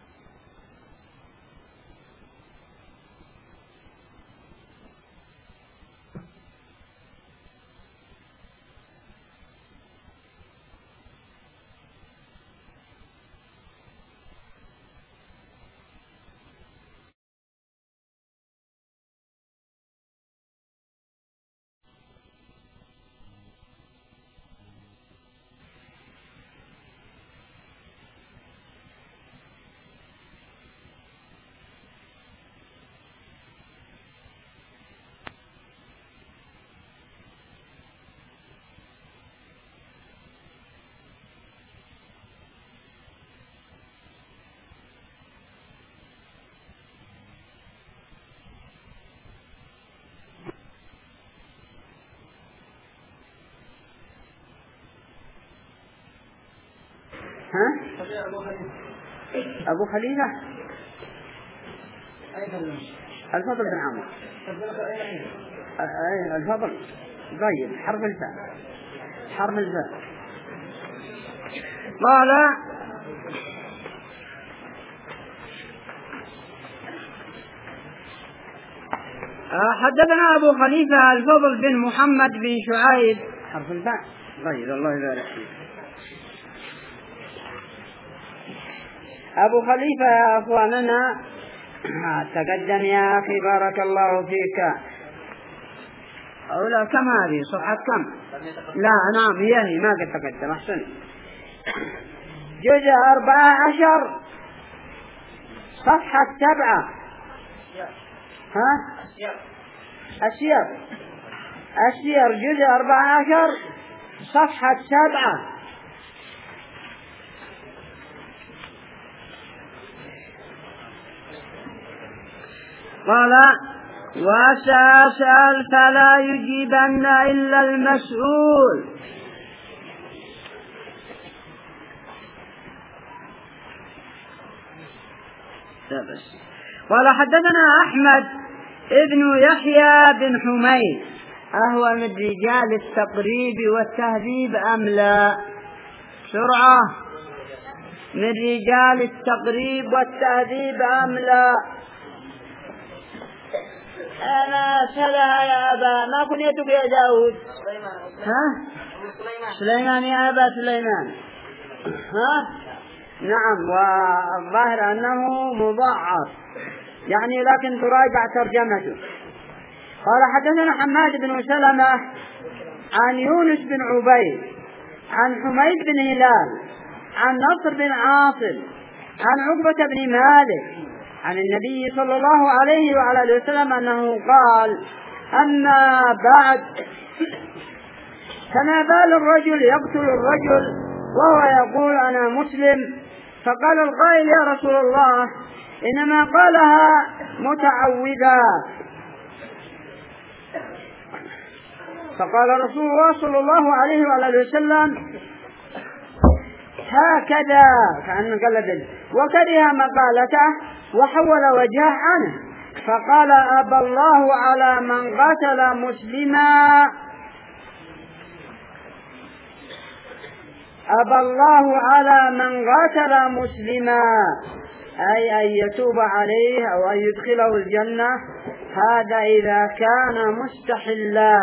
ها؟ أبو خليفة الفضل بن عمرو. الفضل طيب حرف الفاء. قال حدثنا أبو خليفة الفضل بن محمد بن شعيب حرف الفاء طيب الله يبارك فيك. أبو خليفة يا أخواننا تقدم يا أخي بارك الله فيك. أو لا كم هذه صفحة كم؟ لا نعم هي ما قد تقدم. أحسن. جزء 14 صفحة 7. ها؟ السير جزء 14 صفحة 7. قال وسأسأل فلا يجيبن إلا المسؤول. قال حدثنا أحمد ابن يحيى بن حميد أهو من رجال التقريب والتهذيب أم لا؟ سرعة. من رجال التقريب والتهذيب أم لا؟ أنا سلا يا أبا ما كنيتك يا داود؟ ها؟ سليمان يا أبا سليمان. ها؟ نعم. والظاهر أنه مضاعف يعني لكن تراجع ترجمته. قال حدثنا حماد بن سلمة عن يونس بن عبيد عن حميد بن هلال عن نصر بن عاصم عن عقبة بن مالك عن النبي صلى الله عليه وعلى آله وسلم أنه قال أما بعد فما بال الرجل يقتل الرجل وهو يقول أنا مسلم؟ فقال القائل يا رسول الله إنما قالها متعوذا. فقال رسول الله صلى الله عليه وعلى آله وسلم هكذا كأنه قال وكره مقالته وحول وجهه عنه فقال أبى الله على من قتل مسلما أبى الله على من قتل مسلما أي أن يتوب عليه أو أن يدخله الجنة. هذا إذا كان مستحلا.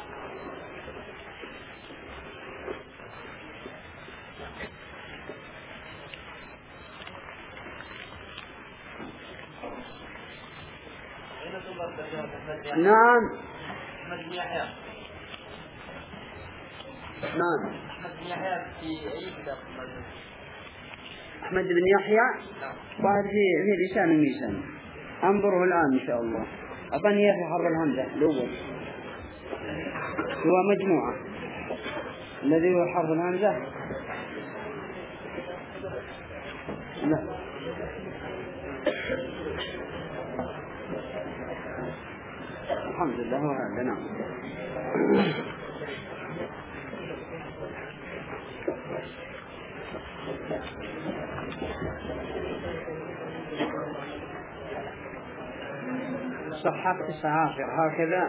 نعم. نعم. أحمد بن يحيى بعد في لسان الميزان انظره الآن إن شاء الله. أظني في حرف الهمزة الأول هو مجموعة الذي هو حرف الهمزة. لا الحمد لله هو هذا. نعم. صحة 19 هكذا.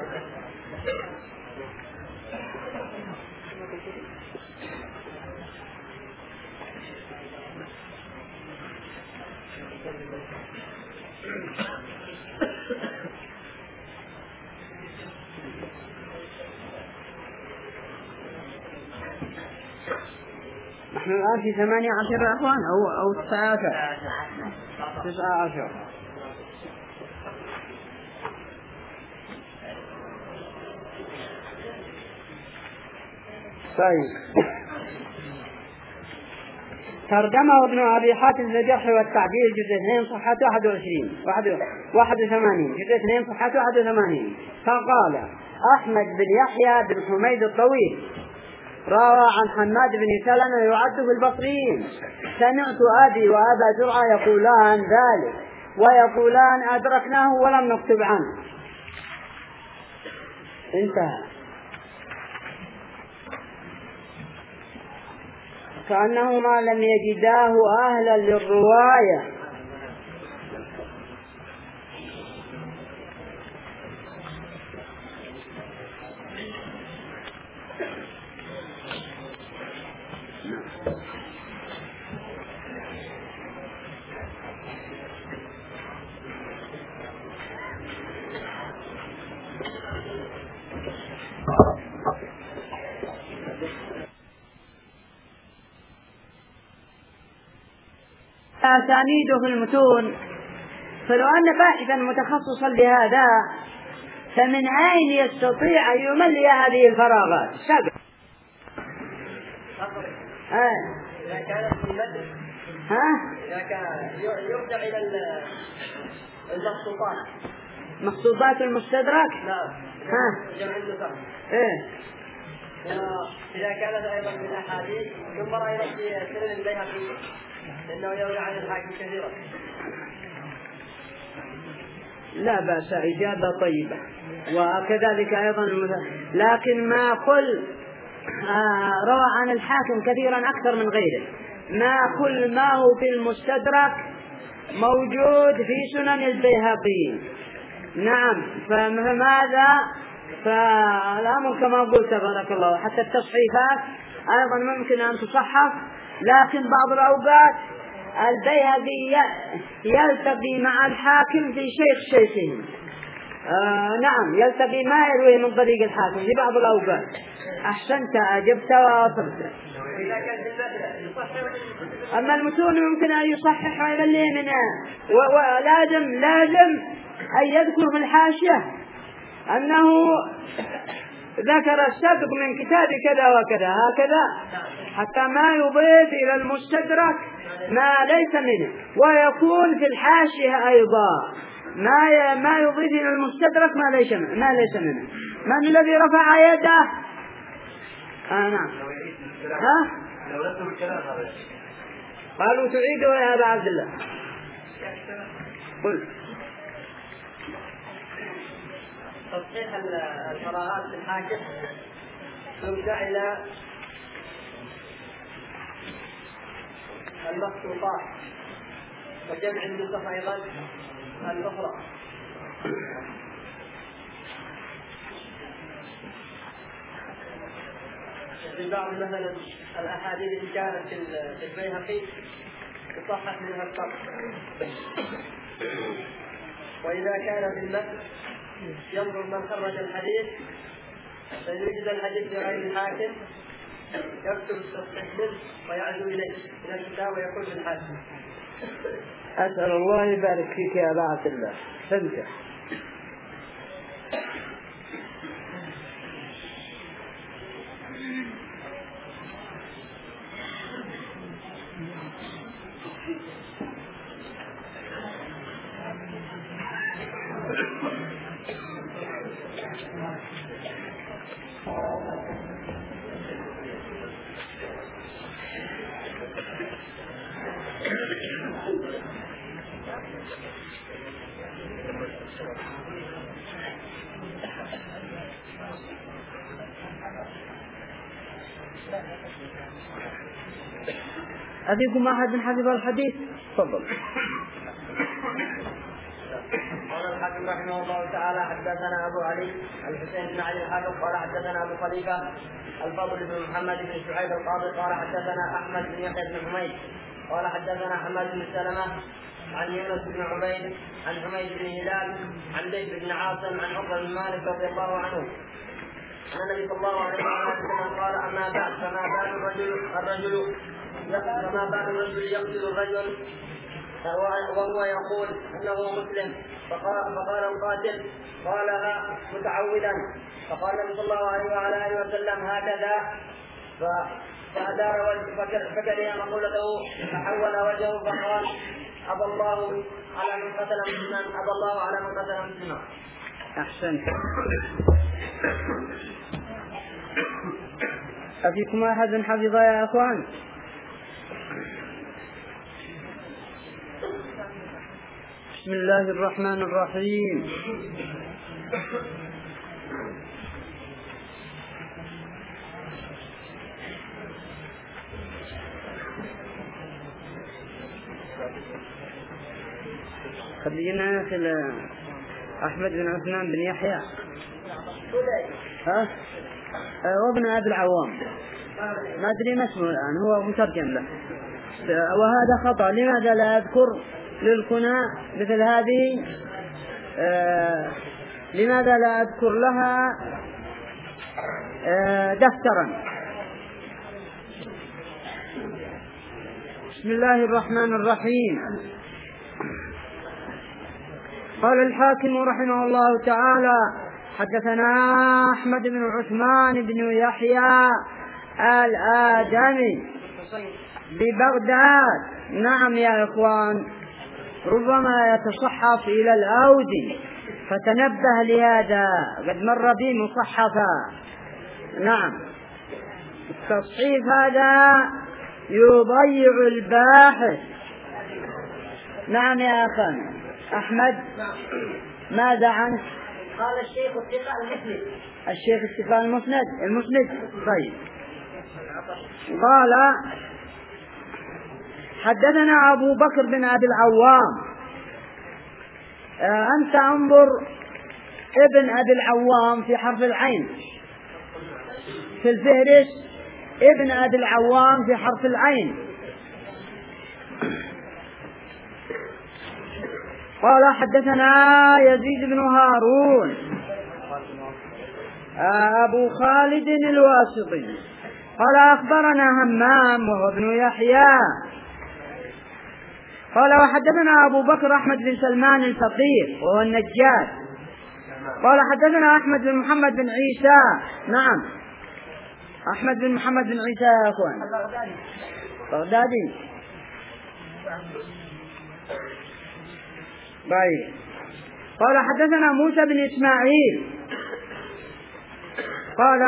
نحن الآن في 18 يا أخوان أو 19. طيب. ترجمه ابن أبي حاتم في الجرح والتعديل جزء 2 صفحة 81 جزء 2 صفحة 81. فقال أحمد بن يحيى بن حميد الطويل روى عن حماد بن سلمة يعد في البصريين سمعت أبي وأبا زرعة يقولان ذلك ويقولان أدركناه ولم نكتب عنه. انتهى. كأنهما لم يجداه أهلا للرواية. أسانيده في المتون، فلو أن باحثا متخصصا لهذا فمن أين يستطيع أن يملي هذه الفراغات؟ سبب إذا كانت في مدر إذا كان يرجع إلى المخطوطات مخطوطات المستدرك. نعم. جمع النسخ. إذا كانت أيضا من الأحاديث ثم أيضا في سنن البيهقي لأنه يروي عن الحاكم كثيرا. لا بأس، إجابة طيبة. وكذلك أيضا لكن ما كل روى عن الحاكم كثيرا أكثر من غيره، ما كل ما هو في المستدرك موجود في سنن البيهقي. نعم. فماذا فالأمر كما قلت بارك الله، حتى التصحيفات أيضا ممكن أن تصحف، لكن بعض الأوقات البيهقي يلتقي مع الحاكم في شيخه. نعم، يلتقي ما يروي من طريق الحاكم في بعض الأوقات. أحسنت، أجبت وأصبت. أما المتون ممكن أن يصحح ويمليه منها، ولازم أن يذكر في الحاشية أنه ذكر السبق من كتاب كذا وكذا هكذا، حتى ما يضيف إلى المستدرك ما ليس منه، ويكون في الحاشية أيضا ما يضيف إلى المستدرك ما ليس منه. من الذي رفع يده؟ نعم. قالوا تعيده يا أبا عبد الله. قل. تصحيح الفراغات في الحاكم يرجع إلى المخطوطات وجمع النسخ أيضا الأخرى. في بعض مثلا الأحاديث اللي كانت في البيهقي تصحح منها الطرف، وإذا كان في المتن ينظر من خرج الحديث فيوجد الحديث بغير الحاكم يكتب التصحيح منه ويعزو إليه إلى الكتاب ويقول بالحاكم. أسأل الله يبارك فيك يا أبا عبد الله. فهمت. أبيكم أحد حفظ الحديث؟ تفضل. قال الحاكم رحمه الله تعالى حدثنا أبو علي الحسين بن علي الحافظ قال حدثنا أبو خليفة الفضل بن محمد بن شعيب القاضي قال حدثنا أحمد بن يحيى بن حميد قال حدثنا حماد بن سلمة عن يونس بن عبيد عن حميد بن هلال عن زيد بن عاصم عن عقبة بن مالك رضي الله عنه أن النبي صلى الله عليه وسلم قال أما بعد فما بال الرجل يقتل الرجل وهو يقول انه مسلم، فقال القاتل قالها متعودا، فقال النبي صلى الله عليه وعلى اله وسلم هكذا، فادار وجهه فكره مقولته فحول وجهه فقال ابى الله على من قتل مسلما، ابى الله على من قتل مسلما. احسنت. أفيكم أحد حفظ يا أخوان؟ بسم الله الرحمن الرحيم. خلينا في أحمد بن عثمان بن يحيى وابن أبي العوام، ما أدري ما اسمه الآن، هو مترجم له، وهذا خطأ. لماذا لا أذكر للكنى مثل هذه؟ لماذا لا أذكر لها دفترا؟ بسم بسم الله الرحمن الرحيم. قال الحاكم رحمه الله تعالى: حدثنا أحمد بن عثمان بن يحيى الآدمي ببغداد. نعم يا إخوان، ربما يتصحف إلى الأودي، فتنبه لهذا، قد مر بي مصحفا. نعم، التصحيف هذا يضيع الباحث. نعم يا أخي أحمد، ماذا عنه؟ قال الشيخ الثقة المسند. الشيخ الثقة المسند. طيب، قال: حدثنا أبو بكر بن أبي العوام. أنت انظر، ابن أبي العوام في حرف العين في الفهرس، ابن أبي العوام في حرف العين. قال: حدثنا يزيد بن هارون أبو خالد الواسطي قال: أخبرنا همام وهو ابن يحيى قال: وحدثنا أبو بكر أحمد بن سلمان الفقيه وهو النجاد قال: حدثنا أحمد بن محمد بن عيسى. نعم، أحمد بن محمد بن عيسى يا أخوان، بغدادي. طيب، قال: حدثنا موسى بن إسماعيل قال: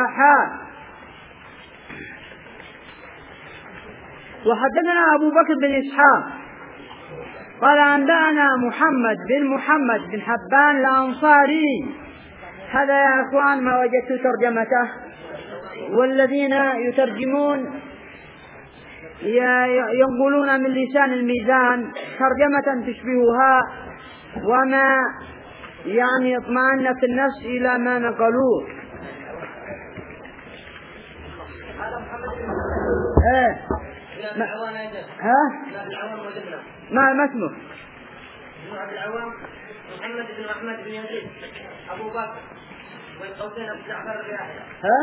وحدثنا أبو بكر بن إسحاق قال: أنبأنا محمد بن حبان الأنصاري. هذا يا أخوان ما وجدت ترجمته، والذين يترجمون ينقلون من لسان الميزان ترجمة تشبهها، وما يعني اطمأن في النفس إلى ما نقلوه. ما اسمه؟ عبد العوام محمد بن أحمد بن يزيد أبو بكر وين قوسين أبو جعفر الرياحي.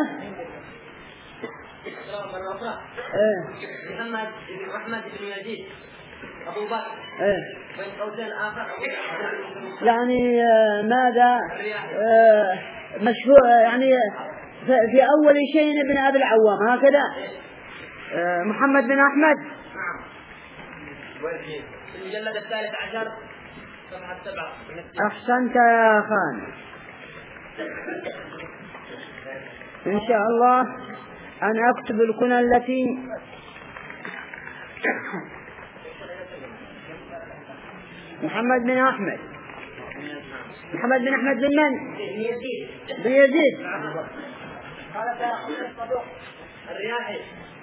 محمد بن أحمد بن يزيد أبو بكر وين قوسين آخر يعني ماذا مشهور، يعني في أول شيء ابن أبي العوام هكذا. محمد بن أحمد. المجلد 13 صفحة 7. أحسنت يا خان، إن شاء الله أن أكتب الكنى التي محمد بن أحمد بن من؟ بن يزيد. قال الصدوق الرياحي.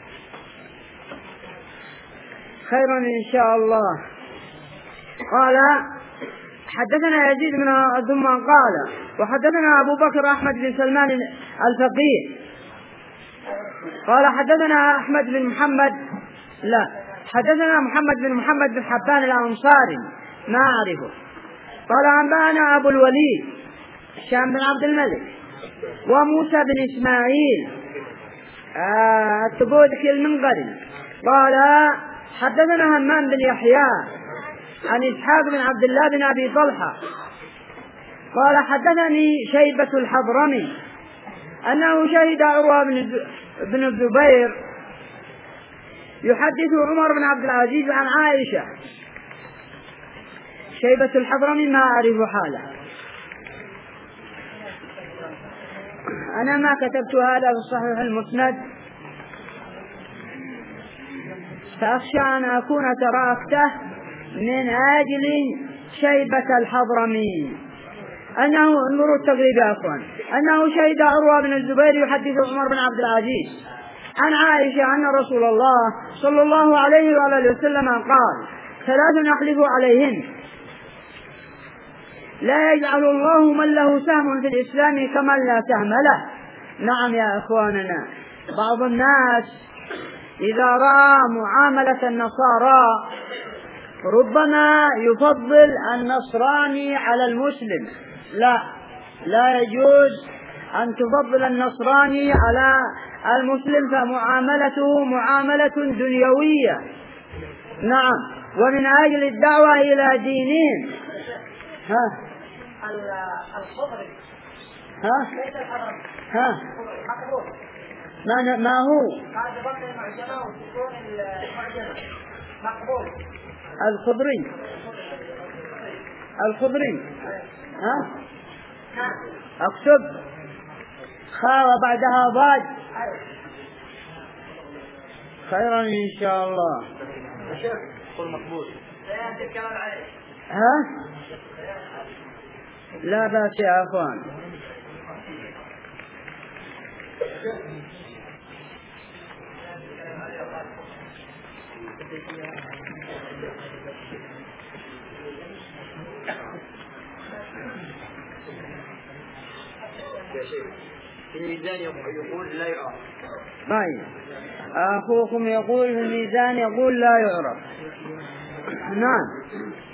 خيرا إن شاء الله. قال: حدثنا يزيد بن ثم قال: وحدثنا أبو بكر أحمد بن سلمان الفقيه قال: حدثنا أحمد بن محمد حدثنا محمد بن حبان الأنصاري، ما أعرفه. قال: أنبأنا أبو الوليد هشام بن عبد الملك وموسى بن إسماعيل التبوذكي المنقري قال: حدثنا همام بن يحيى عن إسحاق بن عبد الله بن أبي طلحة قال: حدثني شيبة الحضرمي أنه شهد عروة بن الزبير يحدث عمر بن عبد العزيز عن عائشة. شيبة الحضرمي ما أعرف حاله، أنا ما كتبت هذا في الصحيح المسند، فأخشى أن أكون تركته من أجل شيبة الحضرمي. أنه، انظروا التقريب يا أخوان، أنه شهد عروة بن الزبير يحدث عمر بن عبد العزيز عن عائشة أن رسول الله صلى الله عليه وآله وسلم قال: 3 أحلف عليهن لا يجعل الله من له سهم في الإسلام كمن لا سهم له. نعم يا أخواننا، بعض الناس إذا رأى معاملة النصارى ربما يفضل النصراني على المسلم. لا يجوز أن تفضل النصراني على المسلم، فمعاملته معاملة دنيوية. نعم، ومن أجل الدعوة إلى دينهم. الخضر ليس الحضر مقبول. ما هو هذا بطل معجمة وسكون المعجمة مقبول. الخضري اكتب خاء وبعدها ضاد. خيرا ان شاء الله. قل مقبول. لا بأس يا اخوان. في الميزان يقول لا يعرف. طيب أخوكم يقول في الميزان يقول لا يعرف. نعم.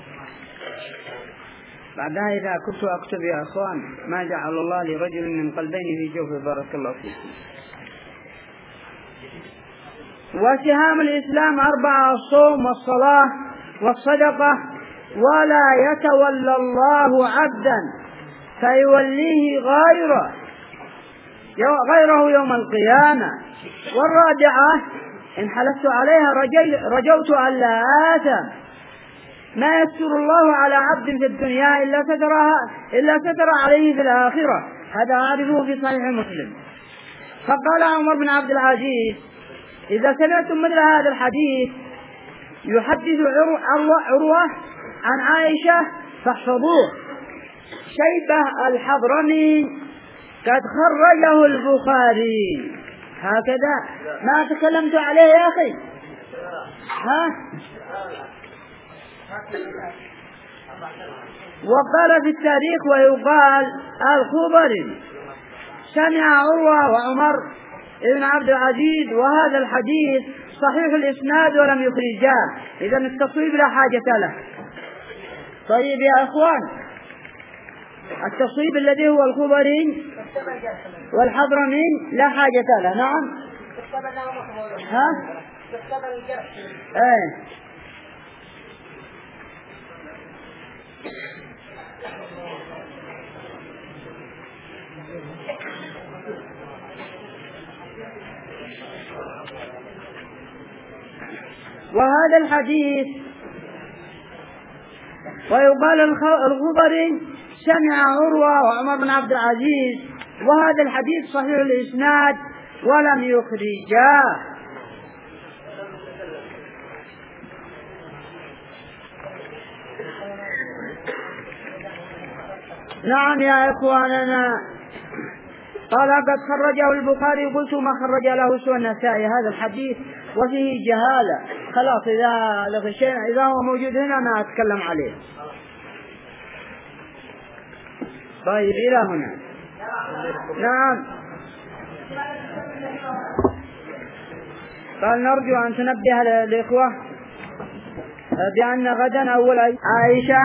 بعدها إذا كنت أكتب يا أخوان ما جعل الله لرجل من قلبين في جوفه بارك الله فيكم. وسهام الإسلام 4: الصوم والصلاة والصدقة، ولا يتولى الله عبدا فيوليه غيره يوم القيامة. والرابعة: إن حلفت عليها رجوت ألا آثم. ما يستر الله على عبد في الدنيا إلا ستر عليه في الآخرة. هذا عارفه في صحيح مسلم. فقال عمر بن عبد العزيز: إذا سمعتم مثل هذا الحديث يحدث عروة عن عائشة فاحفظوه. شيبة الحضرمي قد خرجه البخاري. هكذا ما تكلمت عليه يا أخي. وقال في التاريخ ويقال الخبري سمع عروة وعمر ابن عبد العزيز، وهذا الحديث صحيح الإسناد ولم يخرجاه. إذا التصويب لا حاجة له. طيب يا أخوان، التصويب الذي هو الخبري والحضرمي لا حاجة له. نعم. وهذا الحديث ويقال الخبري سمع عروة وعمر بن عبد العزيز، وهذا الحديث صحيح الإسناد ولم يخرجاه. نعم يا إخواننا. قال قد خرجه البخاري، قلت ما خرج له سوى النسائي هذا الحديث وفيه جهالة. خلاص إذا لغشينا إذا هو موجود هنا ما أتكلم عليه. طيب إلى هنا. نعم. قال نرجو أن تنبه الإخوة بأن غدا أول عائشة.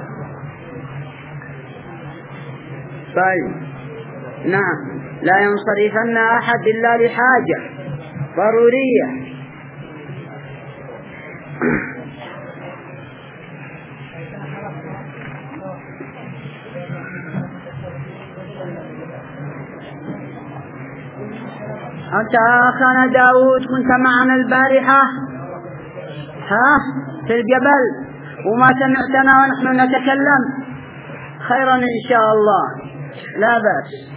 طيب نعم. لا ينصرفن أحد إلا لحاجة ضرورية. أنت أخانا داود كنت معنا البارحة في الجبل وما سمعتنا ونحن نتكلم. خيرا إن شاء الله لا بأس.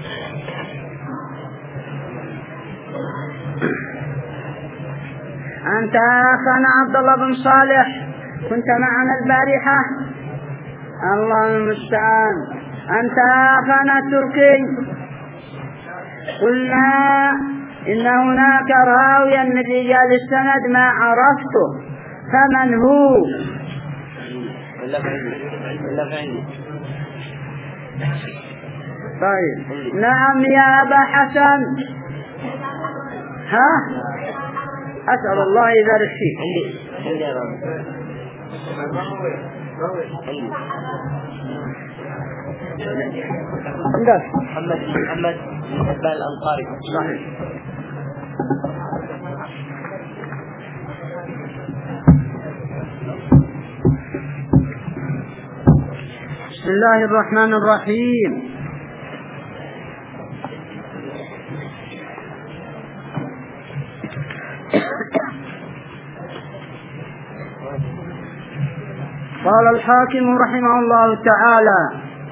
أنت أخانا عبد الله بن صالح كنت معنا البارحة. الله المستعان. أنت أخانا تركي قلنا إن هناك راويا من رجال السند ما عرفته، فمن هو؟ طيب نعم يا أبا حسن. أسأل الله يبارك فيك. محمد بن حبان الأنصاري. صحيح. الله الرحمن الرحيم. قال الحاكم رحمه الله تعالى: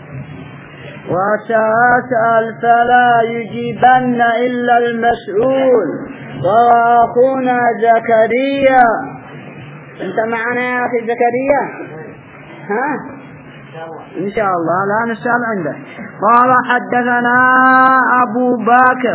وسأسأل فلا يجيبن إلا المسؤول وهو أخونا زكريا. أنت معنا يا أخي زكريا؟ ها؟ إن شاء الله لا نسأل عنده. قال: حدثنا أبو بكر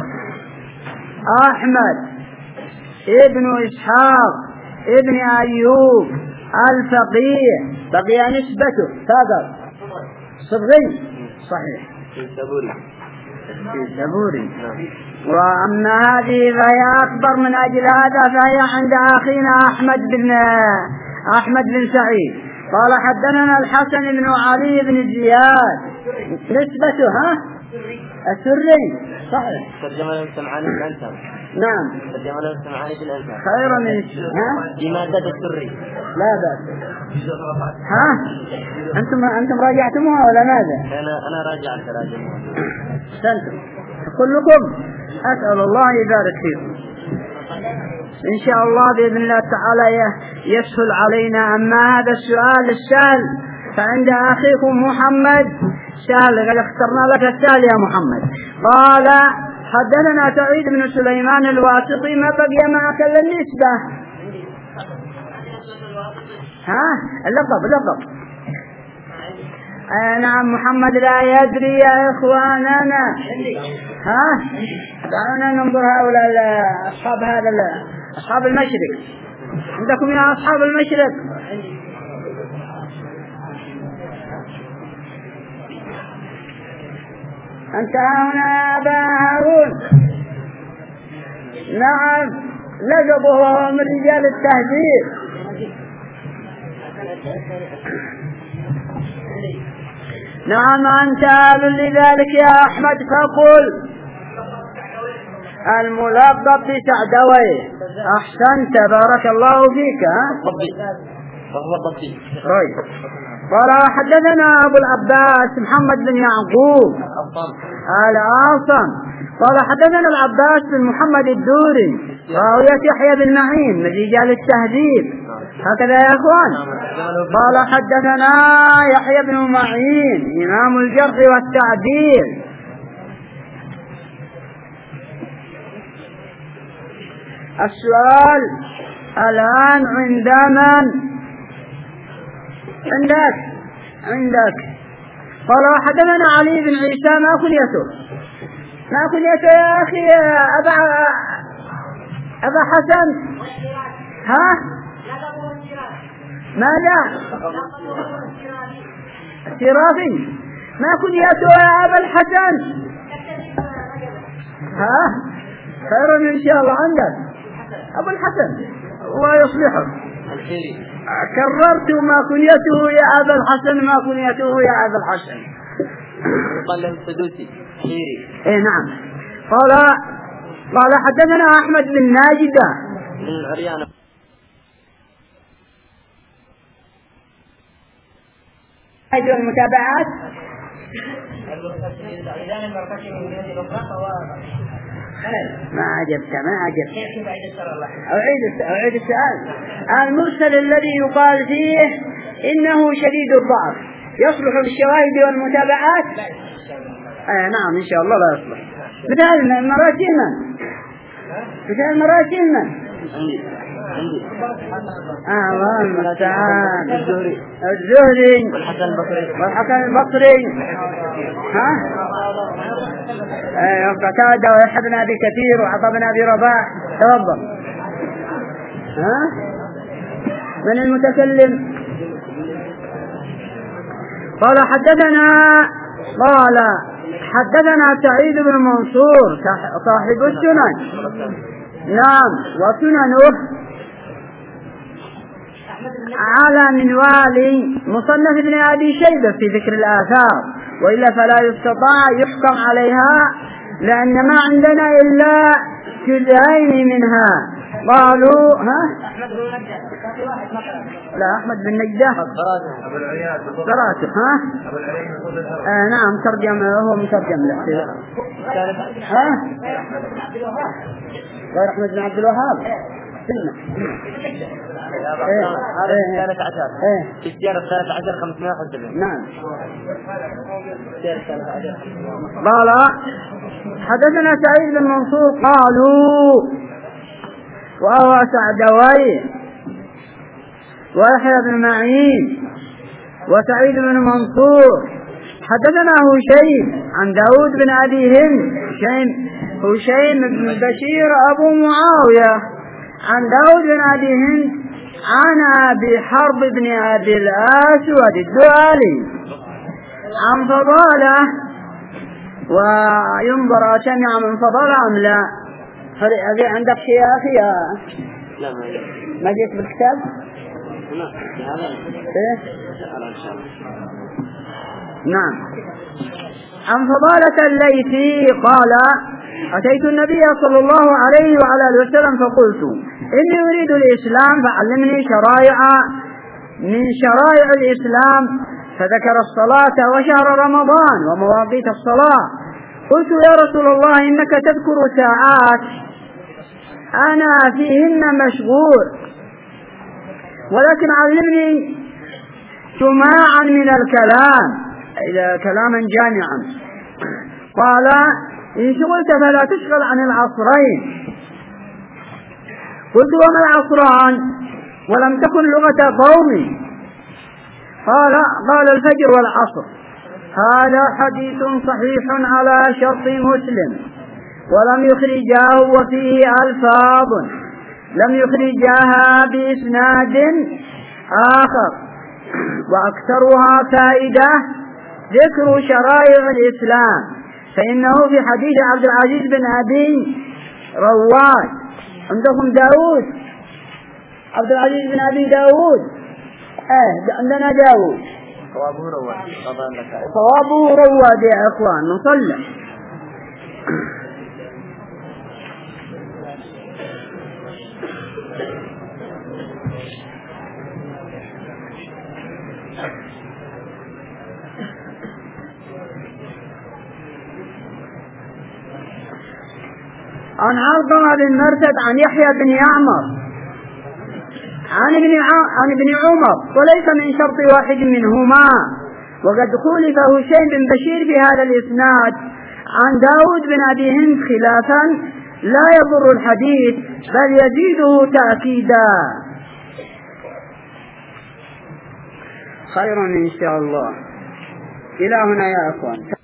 أحمد ابن إسحاق ابن أيوب الفقيه، بقي نسبته فقط صبغي صحيح في الزبوري. وأما هذه فهي أكبر من أجل هذا، فهي عند أخينا أحمد بن سعيد. قال: حدثنا الحسن بن علي بن زياد، نسبته السري صحيح. ترجمة له السمعاني بالأنساب. نعم. ترجمة له السمعاني بالأنساب. خيرا من بمادة السري. لا بأس. أنتم راجعتموها ولا ماذا؟ أنا راجعت. أحسنتم كلكم. أسأل الله يبارك فيكم إن شاء الله بإذن الله تعالى يسهل علينا. أما هذا السؤال السهل فعند أخيكم محمد سهل، قد اخترنا لك السهل يا محمد. قال: حدثنا سعيد بن سليمان الواسطي. ما بقي معك إلا النسبة. اللقب. نعم. محمد لا يدري يا إخواننا. دعونا ننظر هؤلاء أصحاب المشرق. عندكم يا أصحاب المشرق؟ أنت هنا يا أبا هارون. نعم. لقبه من رجال التهذيب. نعم. أنت أهل لذلك يا أحمد، فقل الملقب بسعدوي. أحسنت، بارك الله فيك. قال: حدثنا أبو العباس محمد بن يعقوب العاصم. قال: حدثنا العباس بن محمد الدوري راوية يحيى بن معين من رجال التهذيب. هكذا يا أخوان. قال: حدثنا يحيى بن معين إمام الجرح والتعديل. السؤال الآن عند من؟ عندك. قال: حدثنا علي بن عيسى. ما كنيته يا أخي أبا حسن؟ ماذا؟ سرافي. ما كنيته يا أبا الحسن؟ خير إن شاء الله. عندك أبو الحسن، الله يصلحه. كررت ما كنيته يا أبا الحسن، ما كنيته يا أبا الحسن. قال له السدوسي إيه نعم. قال: حدثنا أحمد بن ناجدة من عريانة. المتابعات ما عجبت. أعيد السؤال. المرسل الذي يقال فيه إنه شديد الضعف يصلح بالشواهد والمتابعات؟ نعم إن شاء الله لا يصلح. مثال مراسيل من؟ الله المستعان. الزهري والحسن البصري. قتادة ويحيى بن أبي كثير وعطاء بن أبي رباح. تفضل. من المتكلم؟ قال: حدثنا سعيد بن منصور صاحب السنن. نعم. وسننه على منوال مصنف ابن أبي شيبة في ذكر الآثار، وإلا فلا يستطاع يحكم عليها لأن ما عندنا إلا جزئين منها. قالوا لا أحمد بن نجدة قراته ها؟ نعم ترجم هو مترجم له ها؟ غير أحمد بن عبد الوهاب هذا 13 في السيارة 13 571 نعم. قال حدثنا سعيد بن منصور قالوا وهو سعدوي ويحيى بن معين وسعيد بن منصور حدثنا هشيم عن داود بن أبي هند هشيم بن بشير أبو معاوية عن داود بن أبي هند عن أبي حرب بن أبي الأسود الدؤلي عن فضالة وينظر سمع من فضالة أم لا؟ هل عندك شيء يا أخي؟ لا ما جيت بالكتاب؟ إيه؟ نعم. عن فضالة الليثي قال أتيت النبي صلى الله عليه وعلى آله وسلم فقلت إني أريد الإسلام فعلمني شرائع من شرائع الإسلام فذكر الصلاة وشهر رمضان ومواقيت الصلاة. قلت يا رسول الله إنك تذكر ساعات أنا فيهن مشغول ولكن علمني جماعا من الكلام إذا كلاما جامعا. قال إن شغلت فلا تشغل عن العصرين. قلت وما العصران ولم تكن لغة قومي؟ قال الفجر والعصر. هذا حديث صحيح على شرط مسلم ولم يخرجاه وفيه ألفاظ لم يخرجاها بإسناد آخر وأكثرها فائدة ذكر شرائع الإسلام فإنه في حديث عبد العزيز بن أبي رواد. عندكم داود عبد العزيز بن أبي داود عندنا داود صوابه رواد يا أخوان نصلح. عن علقمة بن مرثد عن يحيى بن يعمر عن ابن عمر وليس من شرط واحد منهما وقد خولف هشيم بن بشير في هذا الإسناد عن داود بن أبي هند خلافا لا يضر الحديث بل يزيده تأكيدا. خيرا إن شاء الله. إلى هنا يا أخوان.